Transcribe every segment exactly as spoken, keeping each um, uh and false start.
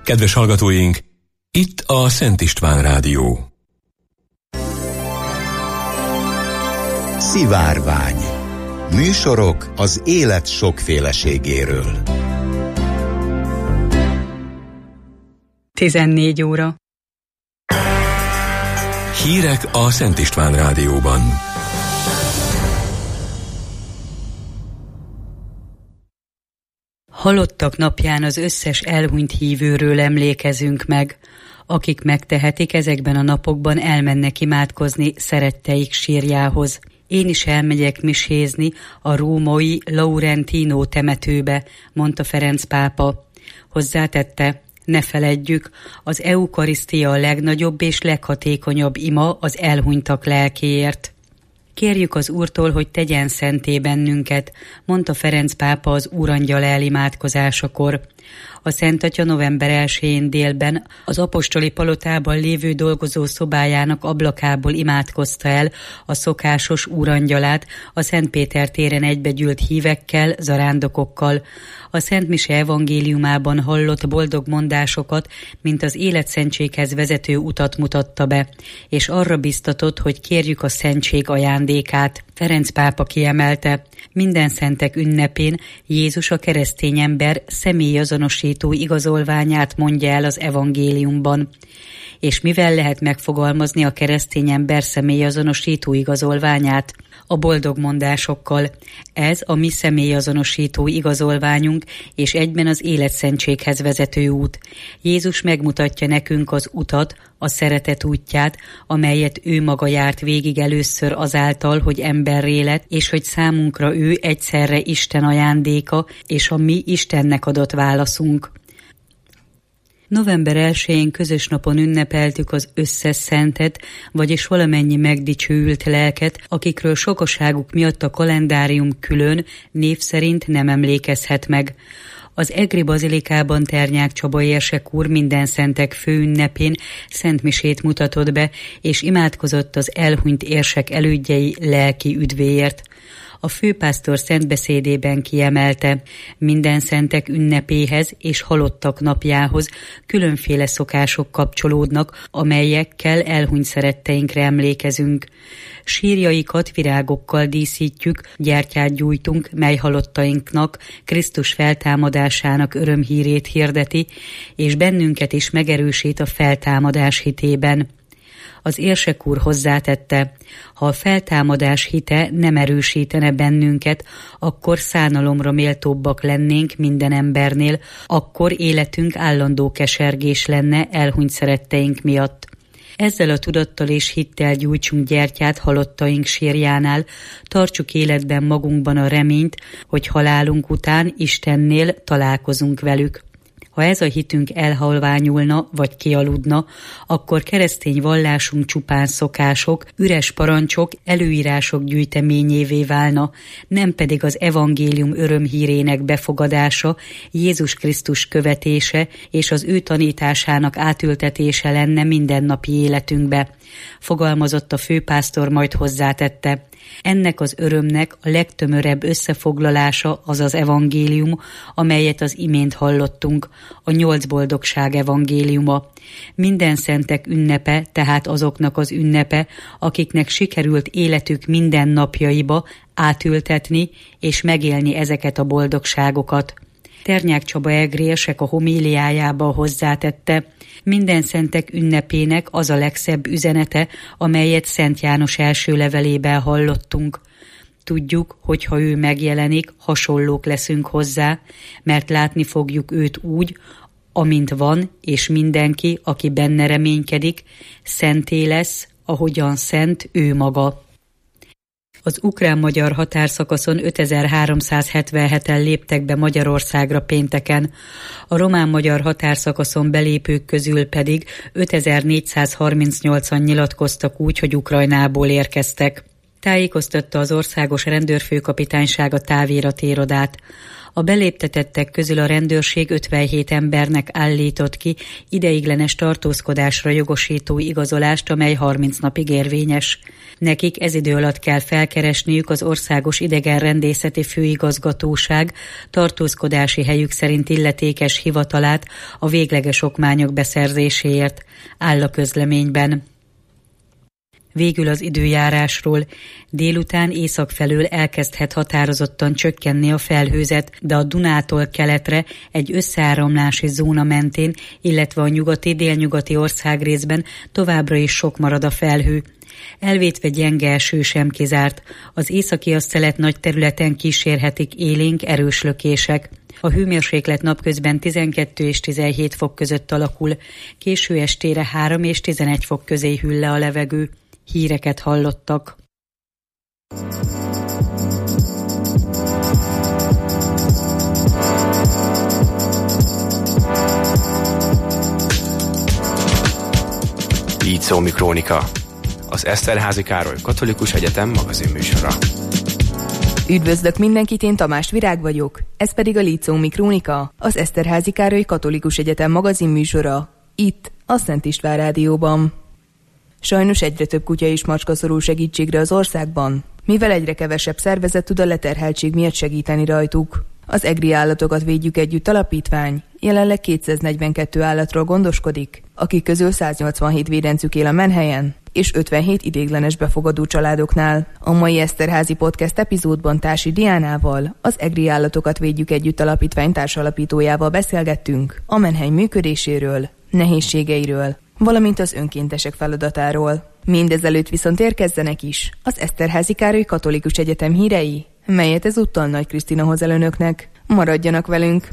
Kedves hallgatóink, itt a Szent István Rádió. Szivárvány. Műsorok az élet sokféleségéről. tizennégy óra. Hírek a Szent István Rádióban. Halottak napján az összes elhunyt hívőről emlékezünk meg. Akik megtehetik, ezekben a napokban elmennek imádkozni szeretteik sírjához. Én is elmegyek misézni a római Laurentino temetőbe, mondta Ferenc pápa. Hozzátette, ne feledjük, az eukarisztia a legnagyobb és leghatékonyabb ima az elhunytak lelkéért. Kérjük az Úrtól, hogy tegyen szenté bennünket, mondta Ferenc pápa az Úrangyal elimádkozásakor. A Szent Atya november elsején délben az apostoli palotában lévő dolgozó szobájának ablakából imádkozta el a szokásos Úrangyalát a Szent Péter téren egybegyűlt hívekkel, zarándokokkal. A Szent Mise evangéliumában hallott boldog mondásokat, mint az életszentséghez vezető utat mutatta be, és arra biztatott, hogy kérjük a szentség ajándékát. Ferenc pápa kiemelte, minden szentek ünnepén Jézus a keresztény ember személyazonosító igazolványát mondja el az evangéliumban. És mivel lehet megfogalmazni a keresztény ember személyazonosító igazolványát? A boldog mondásokkal. Ez a mi személyazonosító igazolványunk, és egyben az életszentséghez vezető út. Jézus megmutatja nekünk az utat, a szeretet útját, amelyet ő maga járt végig először azáltal, hogy emberré lett, és hogy számunkra ő egyszerre Isten ajándéka, és a mi Istennek adott válaszunk. november elsején közös napon ünnepeltük az összes szentet, vagyis valamennyi megdicsőült lelket, akikről sokaságuk miatt a kalendárium külön, név szerint nem emlékezhet meg. Az Egri Bazilikában Ternyák Csaba érsek úr minden szentek főünnepén szentmisét mutatott be, és imádkozott az elhunyt érsek elődjei lelki üdvéért. A főpásztor szentbeszédében kiemelte, minden szentek ünnepéhez és halottak napjához különféle szokások kapcsolódnak, amelyekkel elhunyt szeretteinkre emlékezünk. Sírjaikat virágokkal díszítjük, gyertyát gyújtunk, mely halottainknak Krisztus feltámadásának örömhírét hirdeti, és bennünket is megerősít a feltámadás hitében. Az érsek úr hozzátette, ha a feltámadás hite nem erősítene bennünket, akkor szánalomra méltóbbak lennénk minden embernél, akkor életünk állandó kesergés lenne elhunyt szeretteink miatt. Ezzel a tudattal és hittel gyújtsunk gyertyát halottaink sírjánál, tartsuk életben magunkban a reményt, hogy halálunk után Istennél találkozunk velük. Ha ez a hitünk elhalványulna vagy kialudna, akkor keresztény vallásunk csupán szokások, üres parancsok, előírások gyűjteményévé válna, nem pedig az evangélium örömhírének befogadása, Jézus Krisztus követése és az ő tanításának átültetése lenne mindennapi életünkbe. Fogalmazott a főpásztor, majd hozzátette. Ennek az örömnek a legtömörebb összefoglalása az az evangélium, amelyet az imént hallottunk, a nyolc boldogság evangéliuma. Minden szentek ünnepe, tehát azoknak az ünnepe, akiknek sikerült életük minden napjaiba átültetni és megélni ezeket a boldogságokat. Ternyák Csaba egri érsek a homíliájába hozzátette, minden szentek ünnepének az a legszebb üzenete, amelyet Szent János első levelében hallottunk. Tudjuk, hogy ha ő megjelenik, hasonlók leszünk hozzá, mert látni fogjuk őt úgy, amint van, és mindenki, aki benne reménykedik, szenté lesz, ahogyan szent ő maga. Az ukrán-magyar határszakaszon ötezer-háromszázhetvenheten léptek be Magyarországra pénteken, a román-magyar határszakaszon belépők közül pedig ötezer-négyszázharmincnyolcan nyilatkoztak úgy, hogy Ukrajnából érkeztek. tájékoztatta az Országos Rendőrfőkapitányság a táviratérodát. A beléptetettek közül a rendőrség ötvenhét embernek állított ki ideiglenes tartózkodásra jogosító igazolást, amely harminc napig érvényes. Nekik ez idő alatt kell felkeresniük az Országos Idegenrendészeti Főigazgatóság tartózkodási helyük szerint illetékes hivatalát a végleges okmányok beszerzéséért, áll a közleményben. Végül az időjárásról. Délután észak felől elkezdhet határozottan csökkenni a felhőzet, de a Dunától keletre egy összeáramlási zóna mentén, illetve a nyugati-délnyugati országrészben továbbra is sok marad a felhő. Elvétve gyenge eső sem kizárt. Az északi asszelet nagy területen kísérhetik élénk erős lökések. A hőmérséklet napközben tizenkettő és tizenhét fok között alakul, késő estére három és tizenegy fok közé hűl le a levegő. Híreket hallottak. Így szól Mikrónika, az Eszterházy Károly Katolikus Egyetem magazinműsora. Üdvözlök mindenkit, én Tamás Virág vagyok, ez pedig a Lícó Mikrónika, az Eszterházy Károly Katolikus Egyetem magazinműsora, itt a Szent István Rádióban. Sajnos egyre több kutya és macska szorul segítségre az országban, mivel egyre kevesebb szervezet tud a leterheltség miatt segíteni rajtuk. Az EGRI Állatokat Védjük Együtt alapítvány jelenleg kétszáznegyvenkettő állatról gondoskodik, akik közül száznyolcvanhét védencük él a menhelyen, és ötvenhét idéglenes befogadó családoknál. A mai Eszterházy Podcast epizódban Társi Diánával, az EGRI Állatokat Védjük Együtt alapítvány társalapítójával beszélgettünk a menhely működéséről, nehézségeiről, valamint az önkéntesek feladatáról. Mindezelőtt viszont érkezzenek is az Eszterházy Károly Katolikus Egyetem hírei, melyet ezúttal Nagy Krisztina hoz el önöknek. Maradjanak velünk!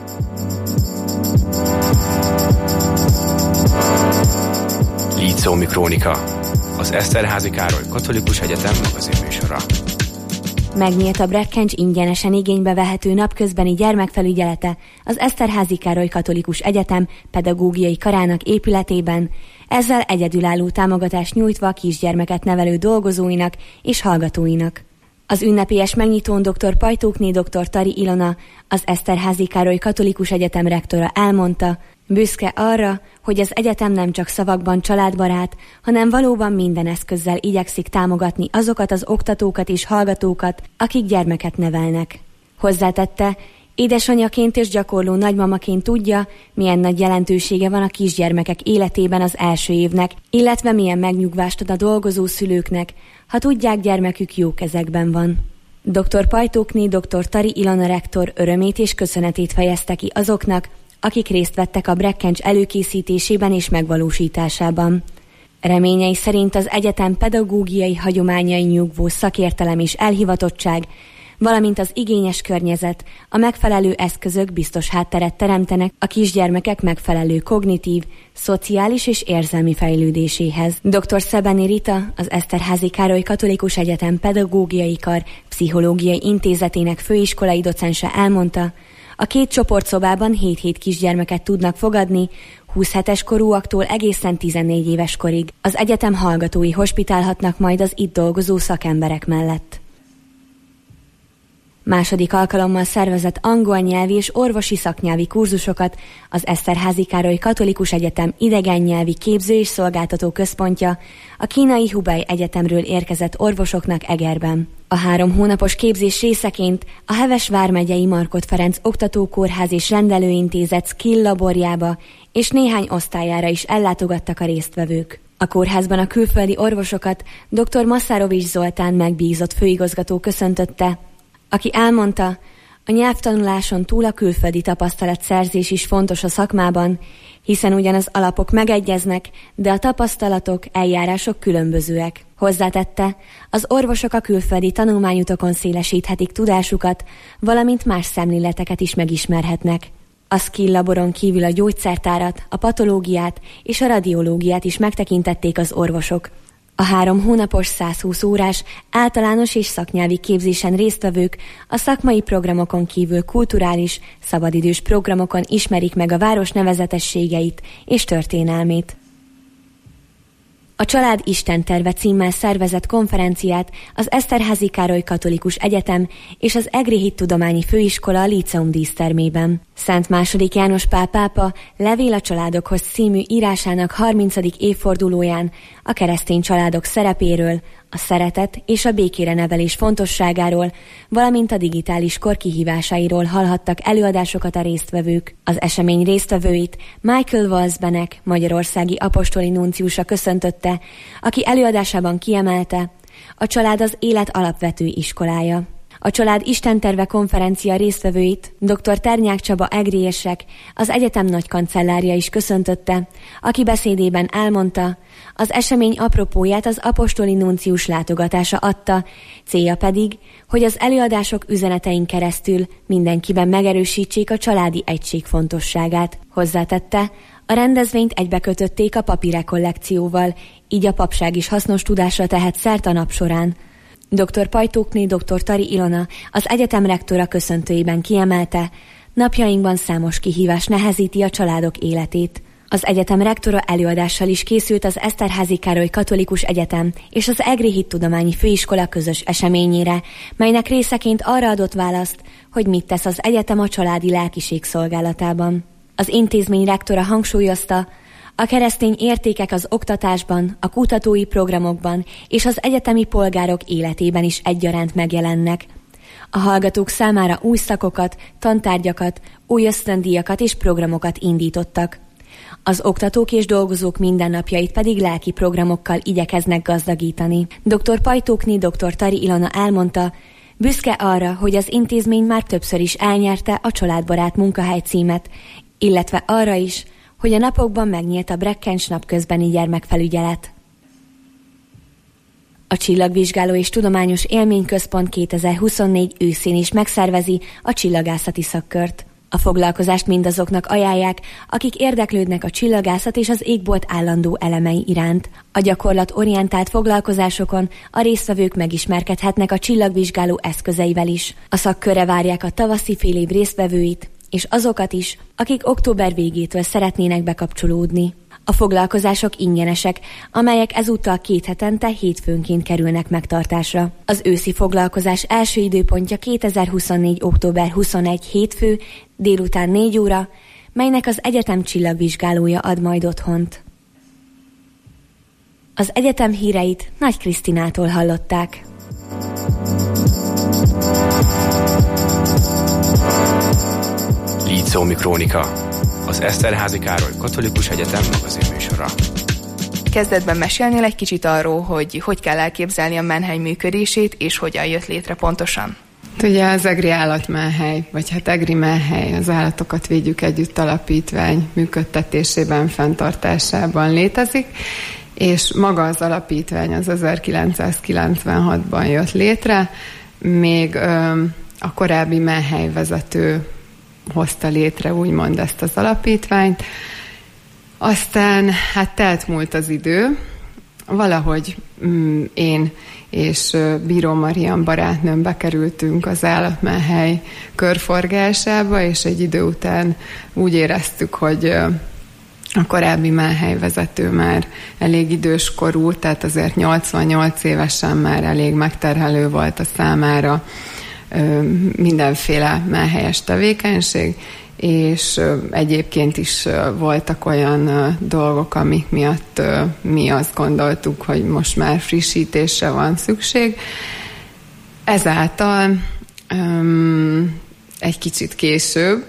Lícó Mikrónika, az Eszterházy Károly Katolikus Egyetem magazinműsora. Megnyílt a Brekkencs ingyenesen igénybe vehető napközbeni gyermekfelügyelete az Eszterházy Károly Katolikus Egyetem pedagógiai karának épületében, ezzel egyedülálló támogatást nyújtva a kisgyermeket nevelő dolgozóinak és hallgatóinak. Az ünnepélyes megnyitón dr. Pajtókné dr. Tari Ilona, az Eszterházy Károly Katolikus Egyetem rektora elmondta, büszke arra, hogy az egyetem nem csak szavakban családbarát, hanem valóban minden eszközzel igyekszik támogatni azokat az oktatókat és hallgatókat, akik gyermeket nevelnek. Hozzátette, édesanyaként és gyakorló nagymamaként tudja, milyen nagy jelentősége van a kisgyermekek életében az első évnek, illetve milyen megnyugvást ad a dolgozó szülőknek, ha tudják, gyermekük jó kezekben van. dr. Pajtókné dr. Tari Ilona rektor örömét és köszönetét fejezte ki azoknak, akik részt vettek a Brekkencs előkészítésében és megvalósításában. Reményei szerint az egyetem pedagógiai hagyományai nyugvó szakértelem és elhivatottság, valamint az igényes környezet, a megfelelő eszközök biztos hátteret teremtenek a kisgyermekek megfelelő kognitív, szociális és érzelmi fejlődéséhez. dr. Szebeni Rita, az Eszterházy Károly Katolikus Egyetem Pedagógiai Kar Pszichológiai Intézetének főiskolai docense elmondta, a két csoportszobában hét-hét kisgyermeket tudnak fogadni, húsz hetes korúaktól egészen tizennégy éves korig. Az egyetem hallgatói hospitálhatnak majd az itt dolgozó szakemberek mellett. Második alkalommal szervezett angol nyelvi és orvosi szaknyelvi kurzusokat az Eszterházy Károly Katolikus Egyetem idegennyelvi képző és szolgáltató központja a kínai Hubei Egyetemről érkezett orvosoknak Egerben. A három hónapos képzés részeként a Heves vármegyei Markhot Ferenc Oktatókórház és Rendelőintézet skill laborjába és néhány osztályára is ellátogattak a résztvevők. A kórházban a külföldi orvosokat dr. Masszárovics Zoltán megbízott főigazgató köszöntötte, aki elmondta, a nyelvtanuláson túl a külföldi tapasztalatszerzés is fontos a szakmában, hiszen ugyan az alapok megegyeznek, de a tapasztalatok, eljárások különbözőek. Hozzátette, az orvosok a külföldi tanulmányutakon szélesíthetik tudásukat, valamint más szemléleteket is megismerhetnek. A skill laboron kívül a gyógyszertárat, a patológiát és a radiológiát is megtekintették az orvosok. A három hónapos százhúsz órás általános és szaknyelvi képzésen résztvevők a szakmai programokon kívül kulturális, szabadidős programokon ismerik meg a város nevezetességeit és történelmét. A Család Istenterve címmel szervezett konferenciát az Eszterházy Károly Katolikus Egyetem és az Egri Hittudományi Főiskola a Líceum dísztermében. Szent második János Pál pápa Levél a családokhoz című írásának harmincadik évfordulóján a keresztény családok szerepéről, a szeretet és a békére nevelés fontosságáról, valamint a digitális kor kihívásairól hallhattak előadásokat a résztvevők. Az esemény résztvevőit Michael Walsbenek, magyarországi apostoli nunciusa köszöntötte, aki előadásában kiemelte, a család az élet alapvető iskolája. A Család Istenterve konferencia résztvevőit dr. Ternyák Csaba egriérsek, az egyetem nagykancellárja is köszöntötte, aki beszédében elmondta, az esemény apropóját az apostoli nuncius látogatása adta, célja pedig, hogy az előadások üzenetein keresztül mindenkiben megerősítsék a családi egység fontosságát. Hozzátette, a rendezvényt egybekötötték a papi rekollekcióval, így a papság is hasznos tudásra tehet szert a nap során. dr. Pajtókné dr. Tari Ilona, az egyetem rektora köszöntőjében kiemelte, napjainkban számos kihívás nehezíti a családok életét. Az egyetem rektora előadással is készült az Eszterházy Károly Katolikus Egyetem és az Egri Hittudományi Főiskola közös eseményére, melynek részeként arra adott választ, hogy mit tesz az egyetem a családi lelkiség szolgálatában. Az intézmény rektora hangsúlyozta, a keresztény értékek az oktatásban, a kutatói programokban és az egyetemi polgárok életében is egyaránt megjelennek. A hallgatók számára új szakokat, tantárgyakat, új ösztöndíjakat és programokat indítottak. Az oktatók és dolgozók mindennapjait pedig lelki programokkal igyekeznek gazdagítani. dr. Pajtókné dr. Tari Ilona elmondta, büszke arra, hogy az intézmény már többször is elnyerte a Családbarát munkahely címet, illetve arra is, hogy a napokban megnyílt a Brekkencs napközbeni gyermekfelügyelet. A Csillagvizsgáló és Tudományos Élményközpont kétezer-huszonnégy őszén is megszervezi a csillagászati szakkört. A foglalkozást mindazoknak ajánlják, akik érdeklődnek a csillagászat és az égbolt állandó elemei iránt. A gyakorlatorientált foglalkozásokon a résztvevők megismerkedhetnek a csillagvizsgáló eszközeivel is. A szakkörre várják a tavaszi félév résztvevőit, és azokat is, akik október végétől szeretnének bekapcsolódni. A foglalkozások ingyenesek, amelyek ezúttal két hetente hétfőnként kerülnek megtartásra. Az őszi foglalkozás első időpontja kétezer-huszonnégy. október huszonegyedike hétfő délután négy óra, melynek az egyetem csillagvizsgálója ad majd otthont. Az egyetem híreit Nagy Krisztinától hallották. Líceumi Krónika, az Eszterházy Károly Katolikus Egyetem magazinműsora. Kezdetben mesélnél egy kicsit arról, hogy hogy kell elképzelni a menhely működését, és hogyan jött létre pontosan? Ugye az Egri Állatmenhely, vagy hát Egri Menhely, az Állatokat Védjük Együtt alapítvány működtetésében, fenntartásában létezik, és maga az alapítvány az ezerkilencszázkilencvenhatban jött létre, még ö, a korábbi menhelyvezető hozta létre úgymond ezt az alapítványt. Aztán hát telt múlt az idő, valahogy mm, én és Bíró Marian barátnőm bekerültünk az állatmenhely körforgásába, és egy idő után úgy éreztük, hogy a korábbi menhelyvezető már elég idős korú, tehát azért nyolcvannyolc évesen már elég megterhelő volt a számára mindenféle menhelyes tevékenység, és egyébként is voltak olyan dolgok, amik miatt mi azt gondoltuk, hogy most már frissítésre van szükség. Ezáltal egy kicsit később,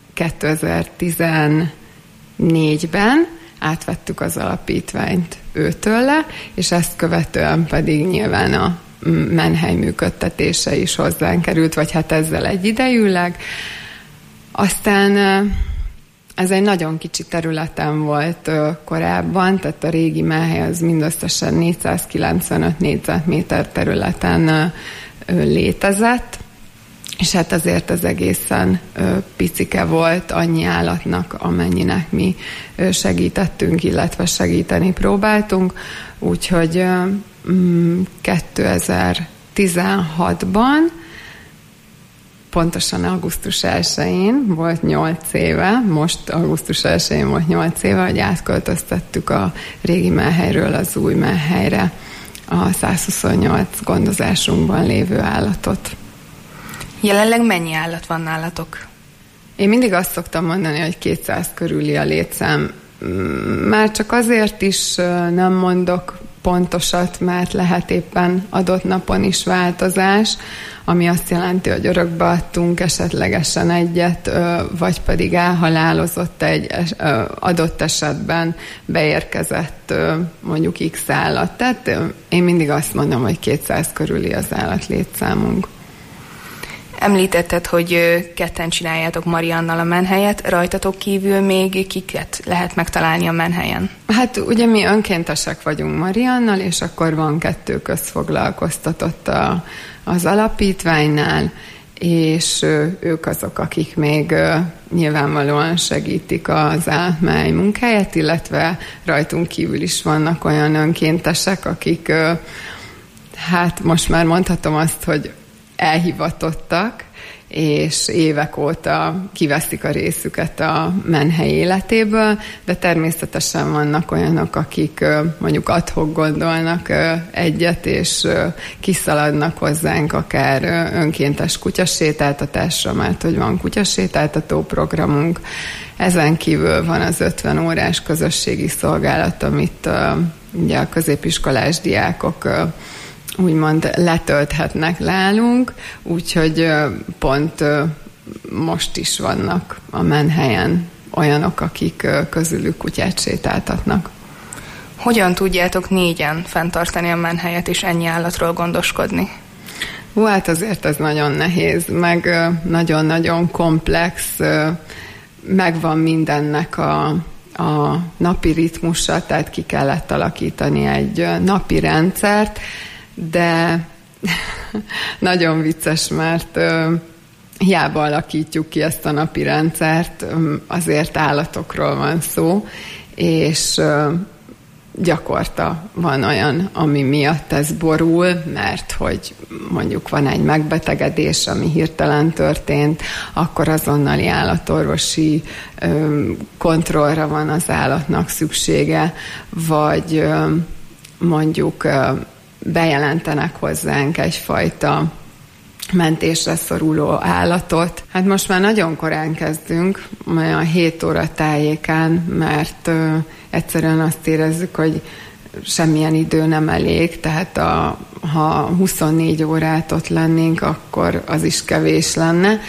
kétezer-tizennégyben átvettük az alapítványt őtőle, és ezt követően pedig nyilván a menhely működtetése is hozzánk került, vagy hát ezzel egyidejűleg. Aztán ez egy nagyon kicsi területen volt korábban, tehát a régi menhely az mindösszesen négyszázkilencvenöt négyzetméter területen létezett, és hát azért az egészen picike volt annyi állatnak, amennyinek mi segítettünk, illetve segíteni próbáltunk, úgyhogy kétezer-tizenhatban pontosan augusztus elsején volt nyolc éve, most augusztus elsején volt nyolc éve, hogy átköltöztettük a régi mellhelyről az új mellhelyre a száz huszonnyolc gondozásunkban lévő állatot. Jelenleg mennyi állat van nálatok? Én mindig azt szoktam mondani, hogy kétszáz körüli a létszám. Már csak azért is nem mondok pontosat, mert lehet éppen adott napon is változás, ami azt jelenti, hogy örökbe adtunk esetlegesen egyet, vagy pedig elhalálozott egy adott esetben beérkezett mondjuk X állat. Tehát én mindig azt mondom, hogy kétszáz körüli az állat létszámunk. Említetted, hogy ketten csináljátok Mariannal a menhelyet, rajtatok kívül még kiket lehet megtalálni a menhelyen? Hát ugye mi önkéntesek vagyunk Mariannal, és akkor van kettő közfoglalkoztatott a, az alapítványnál, és ők azok, akik még nyilvánvalóan segítik az állatmáj munkáját, illetve rajtunk kívül is vannak olyan önkéntesek, akik hát most már mondhatom azt, hogy elhivatottak, és évek óta kiveszik a részüket a menhely életéből, de természetesen vannak olyanok, akik mondjuk ad-hoc gondolnak egyet, és kiszaladnak hozzánk akár önkéntes kutyasétáltatásra, mert hogy van kutyasétáltató programunk. Ezen kívül van az ötven órás közösségi szolgálat, amit ugye a középiskolás diákok úgymond letölthetnek nálunk, úgyhogy pont most is vannak a menhelyen olyanok, akik közülük kutyát sétáltatnak. Hogyan tudjátok négyen fenntartani a menhelyet és ennyi állatról gondoskodni? Hú, hát azért ez nagyon nehéz, meg nagyon-nagyon komplex, megvan mindennek a, a napi ritmusa, tehát ki kellett alakítani egy napi rendszert, de nagyon vicces, mert ö, hiába alakítjuk ki ezt a napi rendszert, ö, azért állatokról van szó, és ö, gyakorta van olyan, ami miatt ez borul, mert hogy mondjuk van egy megbetegedés, ami hirtelen történt, akkor azonnali állatorvosi ö, kontrollra van az állatnak szüksége, vagy ö, mondjuk ö, bejelentenek hozzánk egyfajta mentésre szoruló állatot. Hát most már nagyon korán kezdünk, olyan hét óra tájékán, mert ö, egyszerűen azt érezzük, hogy semmilyen idő nem elég, tehát a, ha huszonnégy órát ott lennénk, akkor az is kevés lenne,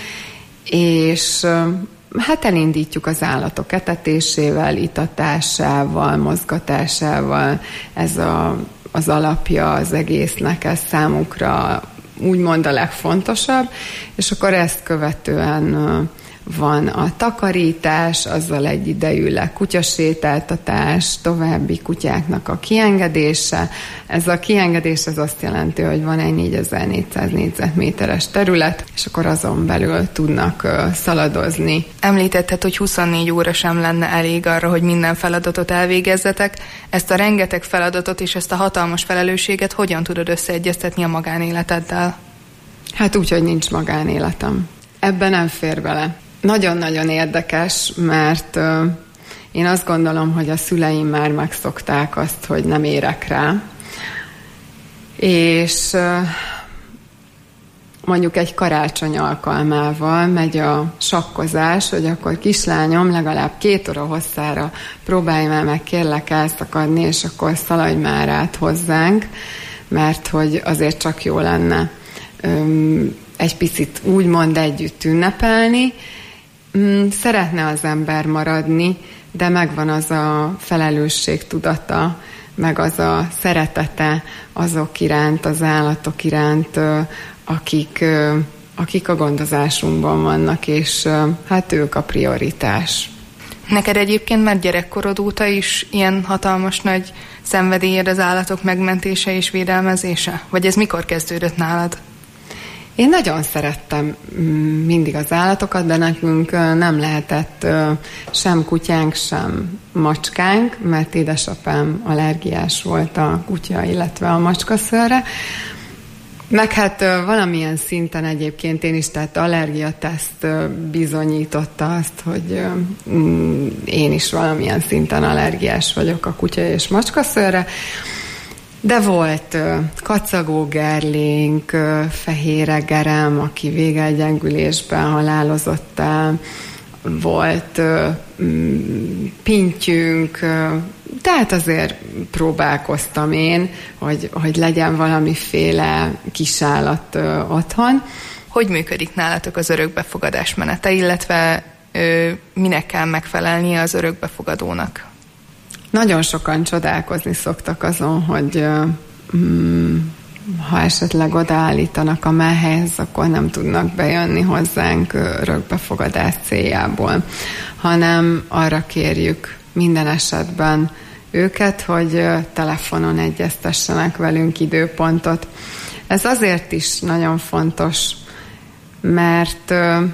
és ö, hát elindítjuk az állatok etetésével, itatásával, mozgatásával, ez a az alapja az egésznek, ez számukra úgymond a legfontosabb, és akkor ezt követően van a takarítás, azzal egyidejűleg kutyasétáltatás, további kutyáknak a kiengedése. Ez a kiengedés az azt jelenti, hogy van egy négyezer-négyszáz négyzetméteres terület, és akkor azon belül tudnak szaladozni. Említetted, hogy huszonnégy óra sem lenne elég arra, hogy minden feladatot elvégezzetek. Ezt a rengeteg feladatot és ezt a hatalmas felelősséget hogyan tudod összeegyeztetni a magánéleteddel? Hát úgy, hogy nincs magánéletem. Ebben nem fér bele. Nagyon-nagyon érdekes, mert uh, én azt gondolom, hogy a szüleim már megszokták azt, hogy nem érek rá. És uh, mondjuk egy karácsony alkalmával megy a sakkozás, hogy akkor kislányom legalább két óra hosszára próbálj már meg kérlek elszakadni, és akkor szaladj már át hozzánk, mert hogy azért csak jó lenne um, egy picit úgymond együtt ünnepelni. Szeretne az ember maradni, de megvan az a felelősség tudata, meg az a szeretete azok iránt, az állatok iránt, akik, akik a gondozásunkban vannak, és hát ők a prioritás. Neked egyébként már gyerekkorod óta is ilyen hatalmas nagy szenvedélyed az állatok megmentése és védelmezése? Vagy ez mikor kezdődött nálad? Én nagyon szerettem mindig az állatokat, de nekünk nem lehetett sem kutyánk, sem macskánk, mert édesapám allergiás volt a kutya, illetve a macskaszőrre. Meg hát valamilyen szinten egyébként én is, tehát allergiateszt bizonyította azt, hogy én is valamilyen szinten allergiás vagyok a kutya és macskaszőrre, de volt kacagó gerlénk, fehér gerem, aki végelgyengülésben halálozott el, volt pintyünk, tehát azért próbálkoztam én, hogy, hogy legyen valamiféle kisállat otthon. Hogy működik nálatok az örökbefogadás menete, illetve ö, minek kell megfelelnie az örökbefogadónak? Nagyon sokan csodálkozni szoktak azon, hogy mm, ha esetleg odaállítanak a mellhelyhez, akkor nem tudnak bejönni hozzánk örökbefogadás céljából, hanem arra kérjük minden esetben őket, hogy telefonon egyeztessenek velünk időpontot. Ez azért is nagyon fontos, mert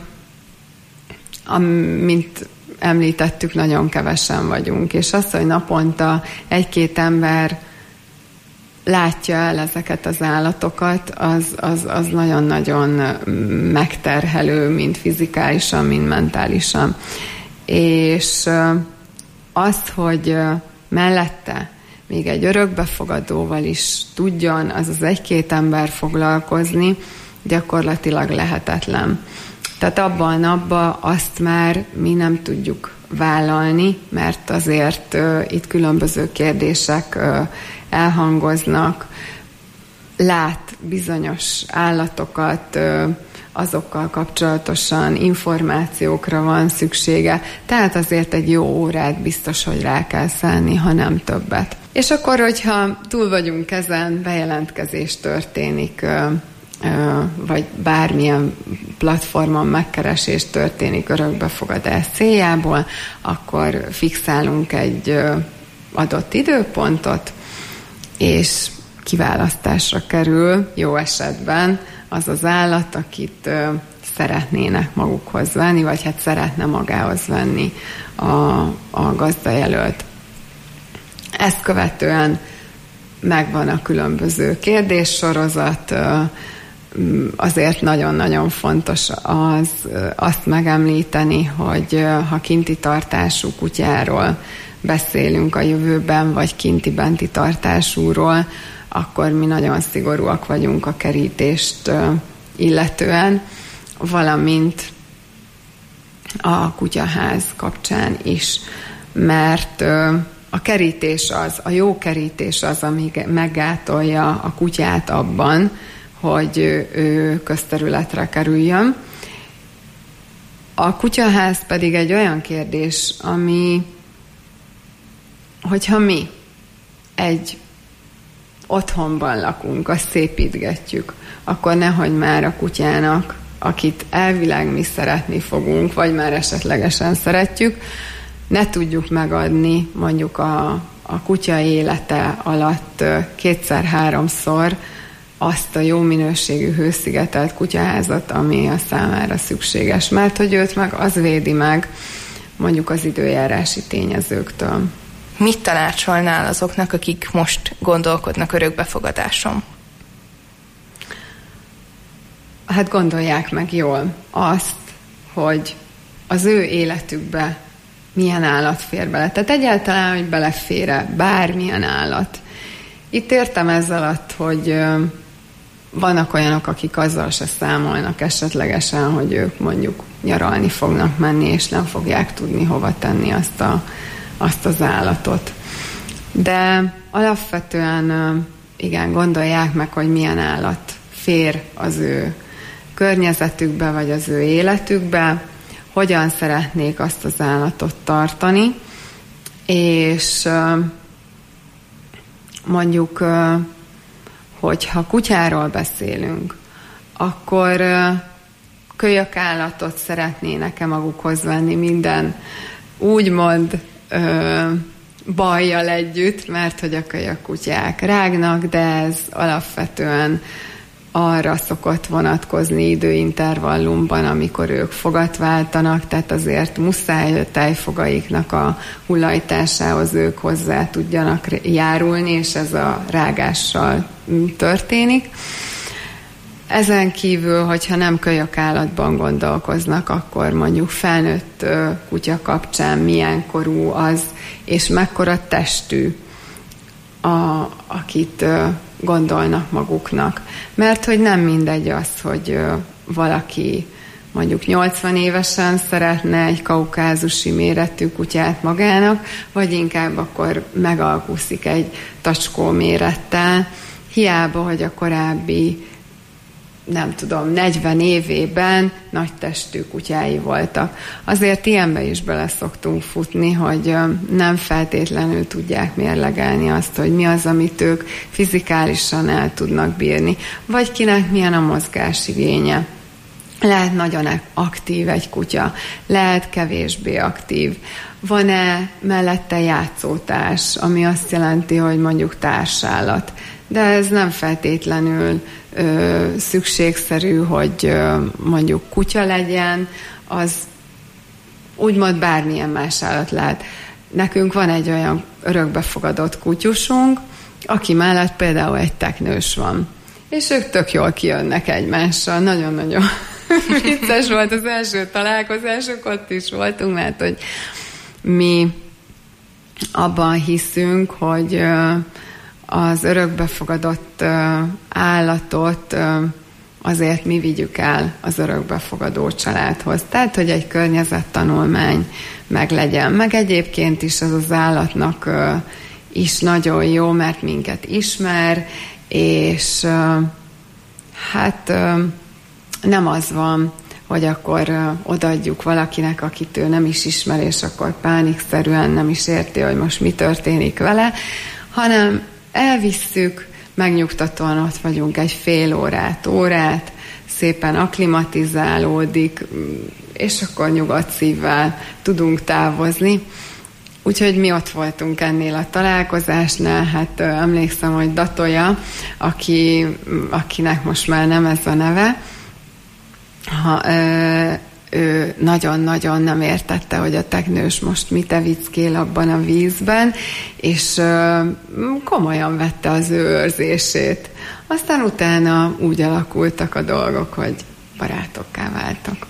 mint említettük, nagyon kevesen vagyunk, és az, hogy naponta egy-két ember látja el ezeket az állatokat, az, az, az nagyon-nagyon megterhelő, mind fizikálisan, mind mentálisan. És az, hogy mellette még egy örökbefogadóval is tudjon az az egy-két ember foglalkozni, gyakorlatilag lehetetlen. Tehát abban a napban azt már mi nem tudjuk vállalni, mert azért uh, itt különböző kérdések uh, elhangoznak, lát bizonyos állatokat, uh, azokkal kapcsolatosan információkra van szüksége, tehát azért egy jó órát biztos, hogy rá kell szállni, ha nem többet. És akkor, hogyha túl vagyunk ezen, bejelentkezés történik, uh, vagy bármilyen platformon megkeresés történik örökbefogadás céljából, akkor fixálunk egy adott időpontot, és kiválasztásra kerül jó esetben az az állat, akit szeretnének magukhoz venni, vagy hát szeretne magához venni a, a gazdajelölt. Ezt követően megvan a különböző kérdéssorozat. Azért nagyon-nagyon fontos az, azt megemlíteni, hogy ha kinti tartású kutyáról beszélünk a jövőben, vagy kinti-benti tartásúról, akkor mi nagyon szigorúak vagyunk a kerítést illetően, valamint a kutyaház kapcsán is, mert a kerítés az, a jó kerítés az, ami meggátolja a kutyát abban, hogy ő közterületre kerüljön. A kutyaház pedig egy olyan kérdés, ami, hogyha mi egy otthonban lakunk, azt szépítgetjük, akkor nehogy már a kutyának, akit elvileg mi szeretni fogunk, vagy már esetlegesen szeretjük, ne tudjuk megadni mondjuk a, a kutya élete alatt kétszer-háromszor azt a jó minőségű hőszigetelt kutyaházat, ami a számára szükséges, mert hogy őt meg az védi meg mondjuk az időjárási tényezőktől. Mit tanácsolnál azoknak, akik most gondolkodnak örökbefogadáson? Hát gondolják meg jól azt, hogy az ő életükbe milyen állat fér bele. Tehát egyáltalán, hogy belefér-e bármilyen állat. Itt értem ezzel alatt, hogy vannak olyanok, akik azzal se számolnak esetlegesen, hogy ők mondjuk nyaralni fognak menni, és nem fogják tudni hova tenni azt, a, azt az állatot. De alapvetően igen, gondolják meg, hogy milyen állat fér az ő környezetükbe, vagy az ő életükbe, hogyan szeretnék azt az állatot tartani, és mondjuk, hogyha kutyáról beszélünk, akkor kölyök állatot szeretnének-e magukhoz venni minden úgymond bajjal együtt, mert hogy a kölyök kutyák rágnak, de ez alapvetően arra szokott vonatkozni időintervallumban, amikor ők fogat váltanak, tehát azért muszáj a tejfogaiknak a hullajtásához ők hozzá tudjanak járulni, és ez a rágással történik. Ezen kívül, hogyha nem kölyökállatban gondolkoznak, akkor mondjuk felnőtt kutya kapcsán milyen korú az, és mekkora testű, a, akit gondolnak maguknak. Mert hogy nem mindegy az, hogy valaki mondjuk nyolcvan évesen szeretne egy kaukázusi méretű kutyát magának, vagy inkább akkor megalkuszik egy tacskó mérettel, hiába, hogy a korábbi nem tudom, negyven évében nagy testű kutyái voltak. Azért ilyenbe is bele szoktunk futni, hogy nem feltétlenül tudják mérlegelni azt, hogy mi az, amit ők fizikálisan el tudnak bírni, vagy kinek milyen a mozgásigénye. Lehet nagyon aktív egy kutya, lehet kevésbé aktív. Van-e mellette játszótárs, ami azt jelenti, hogy mondjuk társállat. De ez nem feltétlenül ö, szükségszerű, hogy ö, mondjuk kutya legyen, az úgymond bármilyen más állat lehet. Nekünk van egy olyan örökbefogadott kutyusunk, aki mellett például egy teknős van. És ők tök jól kijönnek egymással. Nagyon-nagyon vicces volt az első találkozások, ott is voltunk, mert hogy mi abban hiszünk, hogy az örökbefogadott állatot azért mi vigyük el az örökbefogadó családhoz. Tehát, hogy egy környezettanulmány meg legyen. Meg egyébként is az az állatnak is nagyon jó, mert minket ismer, és hát nem az van, hogy akkor odaadjuk valakinek, akit ő nem is ismer, és akkor pánikszerűen nem is érti, hogy most mi történik vele, hanem elvisszük, megnyugtatóan ott vagyunk egy fél órát, órát, szépen akklimatizálódik, és akkor nyugodt szívvel tudunk távozni. Úgyhogy mi ott voltunk ennél a találkozásnál, hát emlékszem, hogy Datoja, aki, akinek most már nem ez a neve, ha, ö, ő nagyon-nagyon nem értette, hogy a teknős most mit evickél abban a vízben, és ö, komolyan vette az ő őrzését. Aztán utána úgy alakultak a dolgok, hogy barátokká váltak.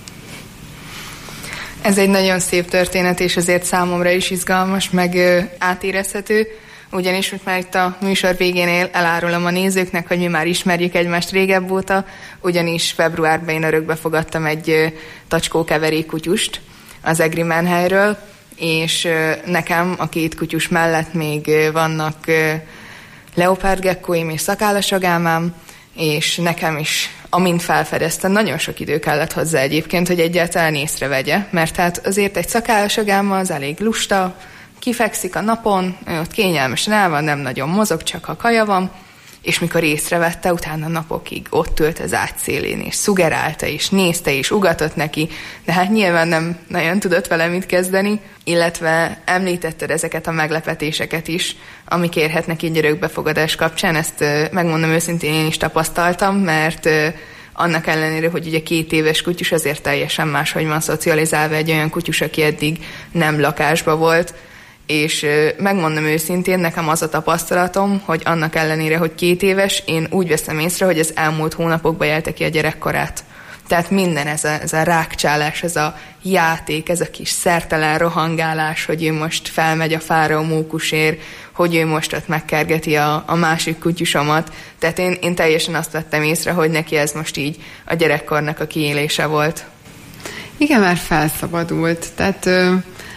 Ez egy nagyon szép történet, és azért számomra is izgalmas, meg ö, átérezhető, ugyanis most már itt a műsor végénél elárulom a nézőknek, hogy mi már ismerjük egymást régebb óta, ugyanis februárban én örökbe fogadtam egy ö, tacskó keverék kutyust az Egri menhelyről, és ö, nekem a két kutyus mellett még ö, vannak ö, leopárdgekkóim és szakállasagálmám, és nekem is, amint felfedeztem, nagyon sok idő kellett hozzá egyébként, hogy egyáltalán észrevegye, mert hát azért egy szakállasagálma az elég lusta, kifekszik a napon, ott kényelmesen el van, nem nagyon mozog, csak ha kaja van, és mikor észrevette, utána napokig ott ült az ágy szélén, és szugerálta, és nézte, és ugatott neki, de hát nyilván nem nagyon tudott vele mit kezdeni, illetve említetted ezeket a meglepetéseket is, amik érhetnek így örökbefogadás kapcsán, ezt megmondom őszintén, én is tapasztaltam, mert annak ellenére, hogy ugye két éves kutyus, azért teljesen máshogy van szocializálva egy olyan kutyus, aki eddig nem lakásba volt, és megmondom őszintén, nekem az a tapasztalatom, hogy annak ellenére, hogy két éves, én úgy veszem észre, hogy az elmúlt hónapokban élte ki a gyerekkorát. Tehát minden ez a, ez a rákcsálás, ez a játék, ez a kis szertelen rohangálás, hogy ő most felmegy a fára a mókusért, hogy ő most ott megkergeti a, a másik kutyusomat. Tehát én, én teljesen azt vettem észre, hogy neki ez most így a gyerekkornak a kiélése volt. Igen, már felszabadult. Tehát ö,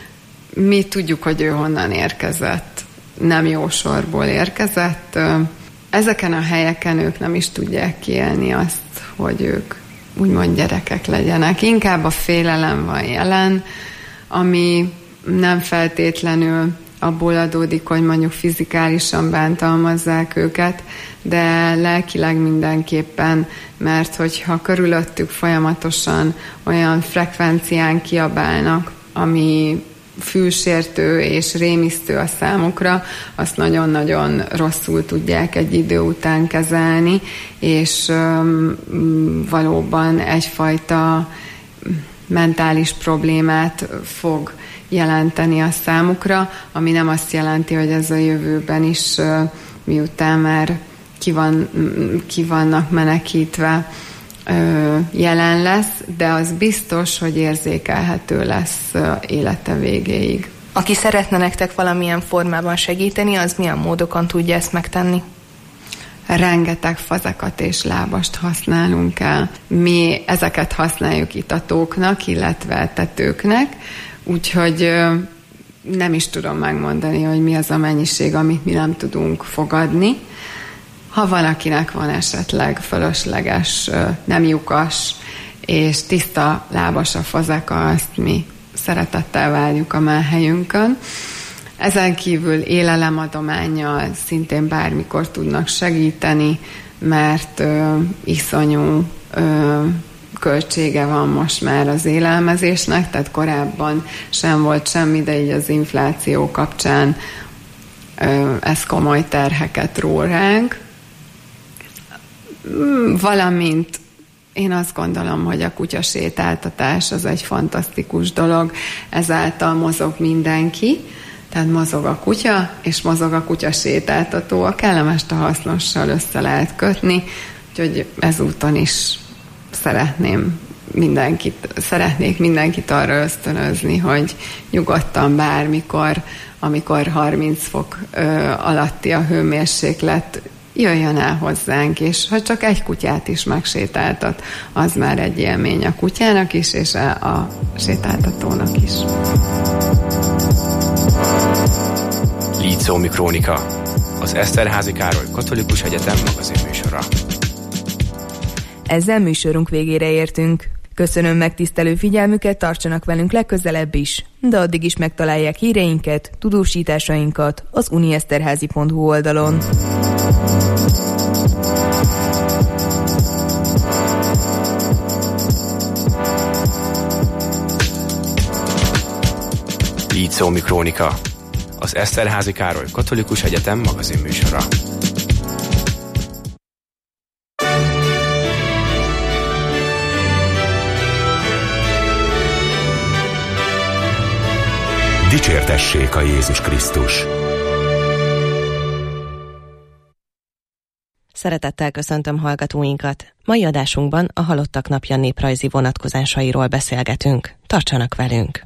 mi tudjuk, hogy ő honnan érkezett. Nem jó sorból érkezett. Ö, ezeken a helyeken ők nem is tudják kiélni azt, hogy ők úgymond gyerekek legyenek. Inkább a félelem van jelen, ami nem feltétlenül abból adódik, hogy mondjuk fizikálisan bántalmazzák őket, de lelkileg mindenképpen, mert hogyha körülöttük folyamatosan olyan frekvencián kiabálnak, ami fülsértő és rémisztő a számukra, azt nagyon-nagyon rosszul tudják egy idő után kezelni, és um, valóban egyfajta mentális problémát fog jelenteni a számukra, ami nem azt jelenti, hogy ez a jövőben is, uh, miután már ki, van, ki vannak menekítve jelen lesz, de az biztos, hogy érzékelhető lesz élete végéig. Aki szeretne nektek valamilyen formában segíteni, az milyen módokon tudja ezt megtenni? Rengeteg fazekat és lábast használunk el. Mi ezeket használjuk itatóknak, illetve tetőknek, úgyhogy nem is tudom megmondani, hogy mi az a mennyiség, amit mi nem tudunk fogadni. Ha valakinek van esetleg fölösleges, nem lyukas és tiszta lábas a fazeka, azt mi szeretettel várjuk a mellhelyünkön. Ezen kívül élelemadománnyal szintén bármikor tudnak segíteni, mert ö, iszonyú ö, költsége van most már az élelmezésnek, tehát korábban sem volt semmi, de így az infláció kapcsán ö, ez komoly terheket ró ránk. Valamint én azt gondolom, hogy a kutyasétáltatás az egy fantasztikus dolog, ezáltal mozog mindenki, tehát mozog a kutya, és mozog a kutya sétáltató, a kellemest a hasznossal össze lehet kötni, úgyhogy ezúton is szeretném mindenkit, szeretnék mindenkit arra ösztönözni, hogy nyugodtan bármikor, amikor harminc fok ö, alatti a hőmérséklet, jöjjön el hozzánk, és ha csak egy kutyát is megsétáltat, az már egy élmény a kutyának is, és a, a sétáltatónak is. Lícómi Krónika, az Eszterházy Károly Katolikus Egyetem magazinműsora. Ezzel műsorunk végére értünk. Köszönöm megtisztelő figyelmüket, tartsanak velünk legközelebb is, de addig is megtalálják híreinket, tudósításainkat az unieszterházy pont hu oldalon. Lícómi Krónika, az Eszterházy Károly Katolikus Egyetem magazinműsora. Dicsértessék a Jézus Krisztus! Szeretettel köszöntöm hallgatóinkat. Mai adásunkban a Halottak napja néprajzi vonatkozásairól beszélgetünk. Tartsanak velünk!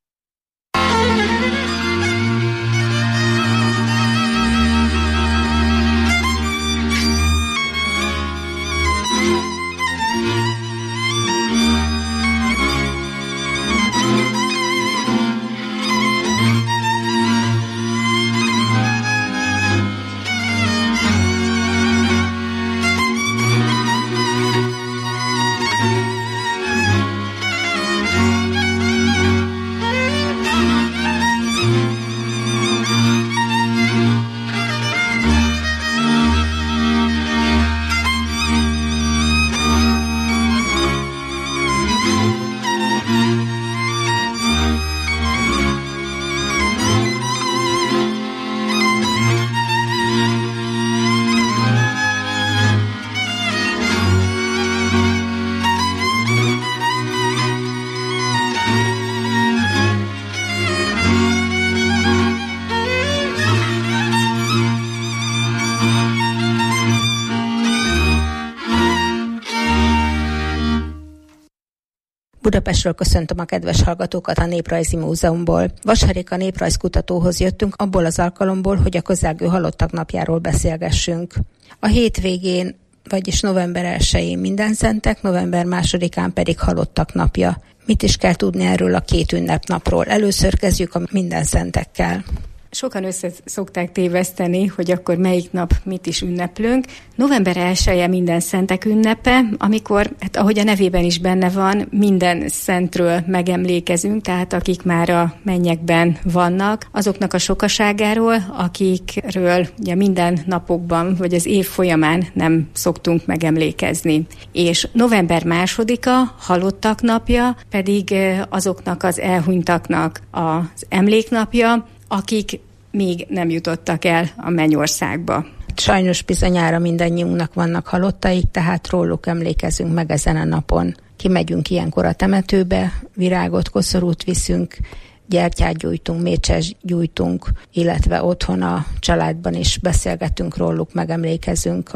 Budapestről köszöntöm a kedves hallgatókat a Néprajzi Múzeumból. Vasharika néprajzkutatóhoz jöttünk abból az alkalomból, hogy a közelgő halottak napjáról beszélgessünk. A hétvégén, vagyis november elsején Mindenszentek, november másodikán pedig Halottak napja. Mit is kell tudni erről a két ünnepnapról? Először kezdjük a Mindenszentekkel. Sokan össze szokták téveszteni, hogy akkor melyik nap mit is ünneplünk. November elseje minden szentek ünnepe, amikor, hát ahogy a nevében is benne van, minden szentről megemlékezünk, tehát akik már a mennyekben vannak, azoknak a sokaságáról, akikről ugye minden napokban, vagy az év folyamán nem szoktunk megemlékezni. És november másodika, Halottak napja, pedig azoknak az elhunytaknak az emléknapja, akik még nem jutottak el a mennyországba. Sajnos bizonyára mindannyiunknak vannak halottaik, tehát róluk emlékezünk meg ezen a napon. Kimegyünk ilyenkor a temetőbe, virágot, koszorút viszünk, gyertyát gyújtunk, mécses gyújtunk, illetve otthon a családban is beszélgetünk róluk, megemlékezünk a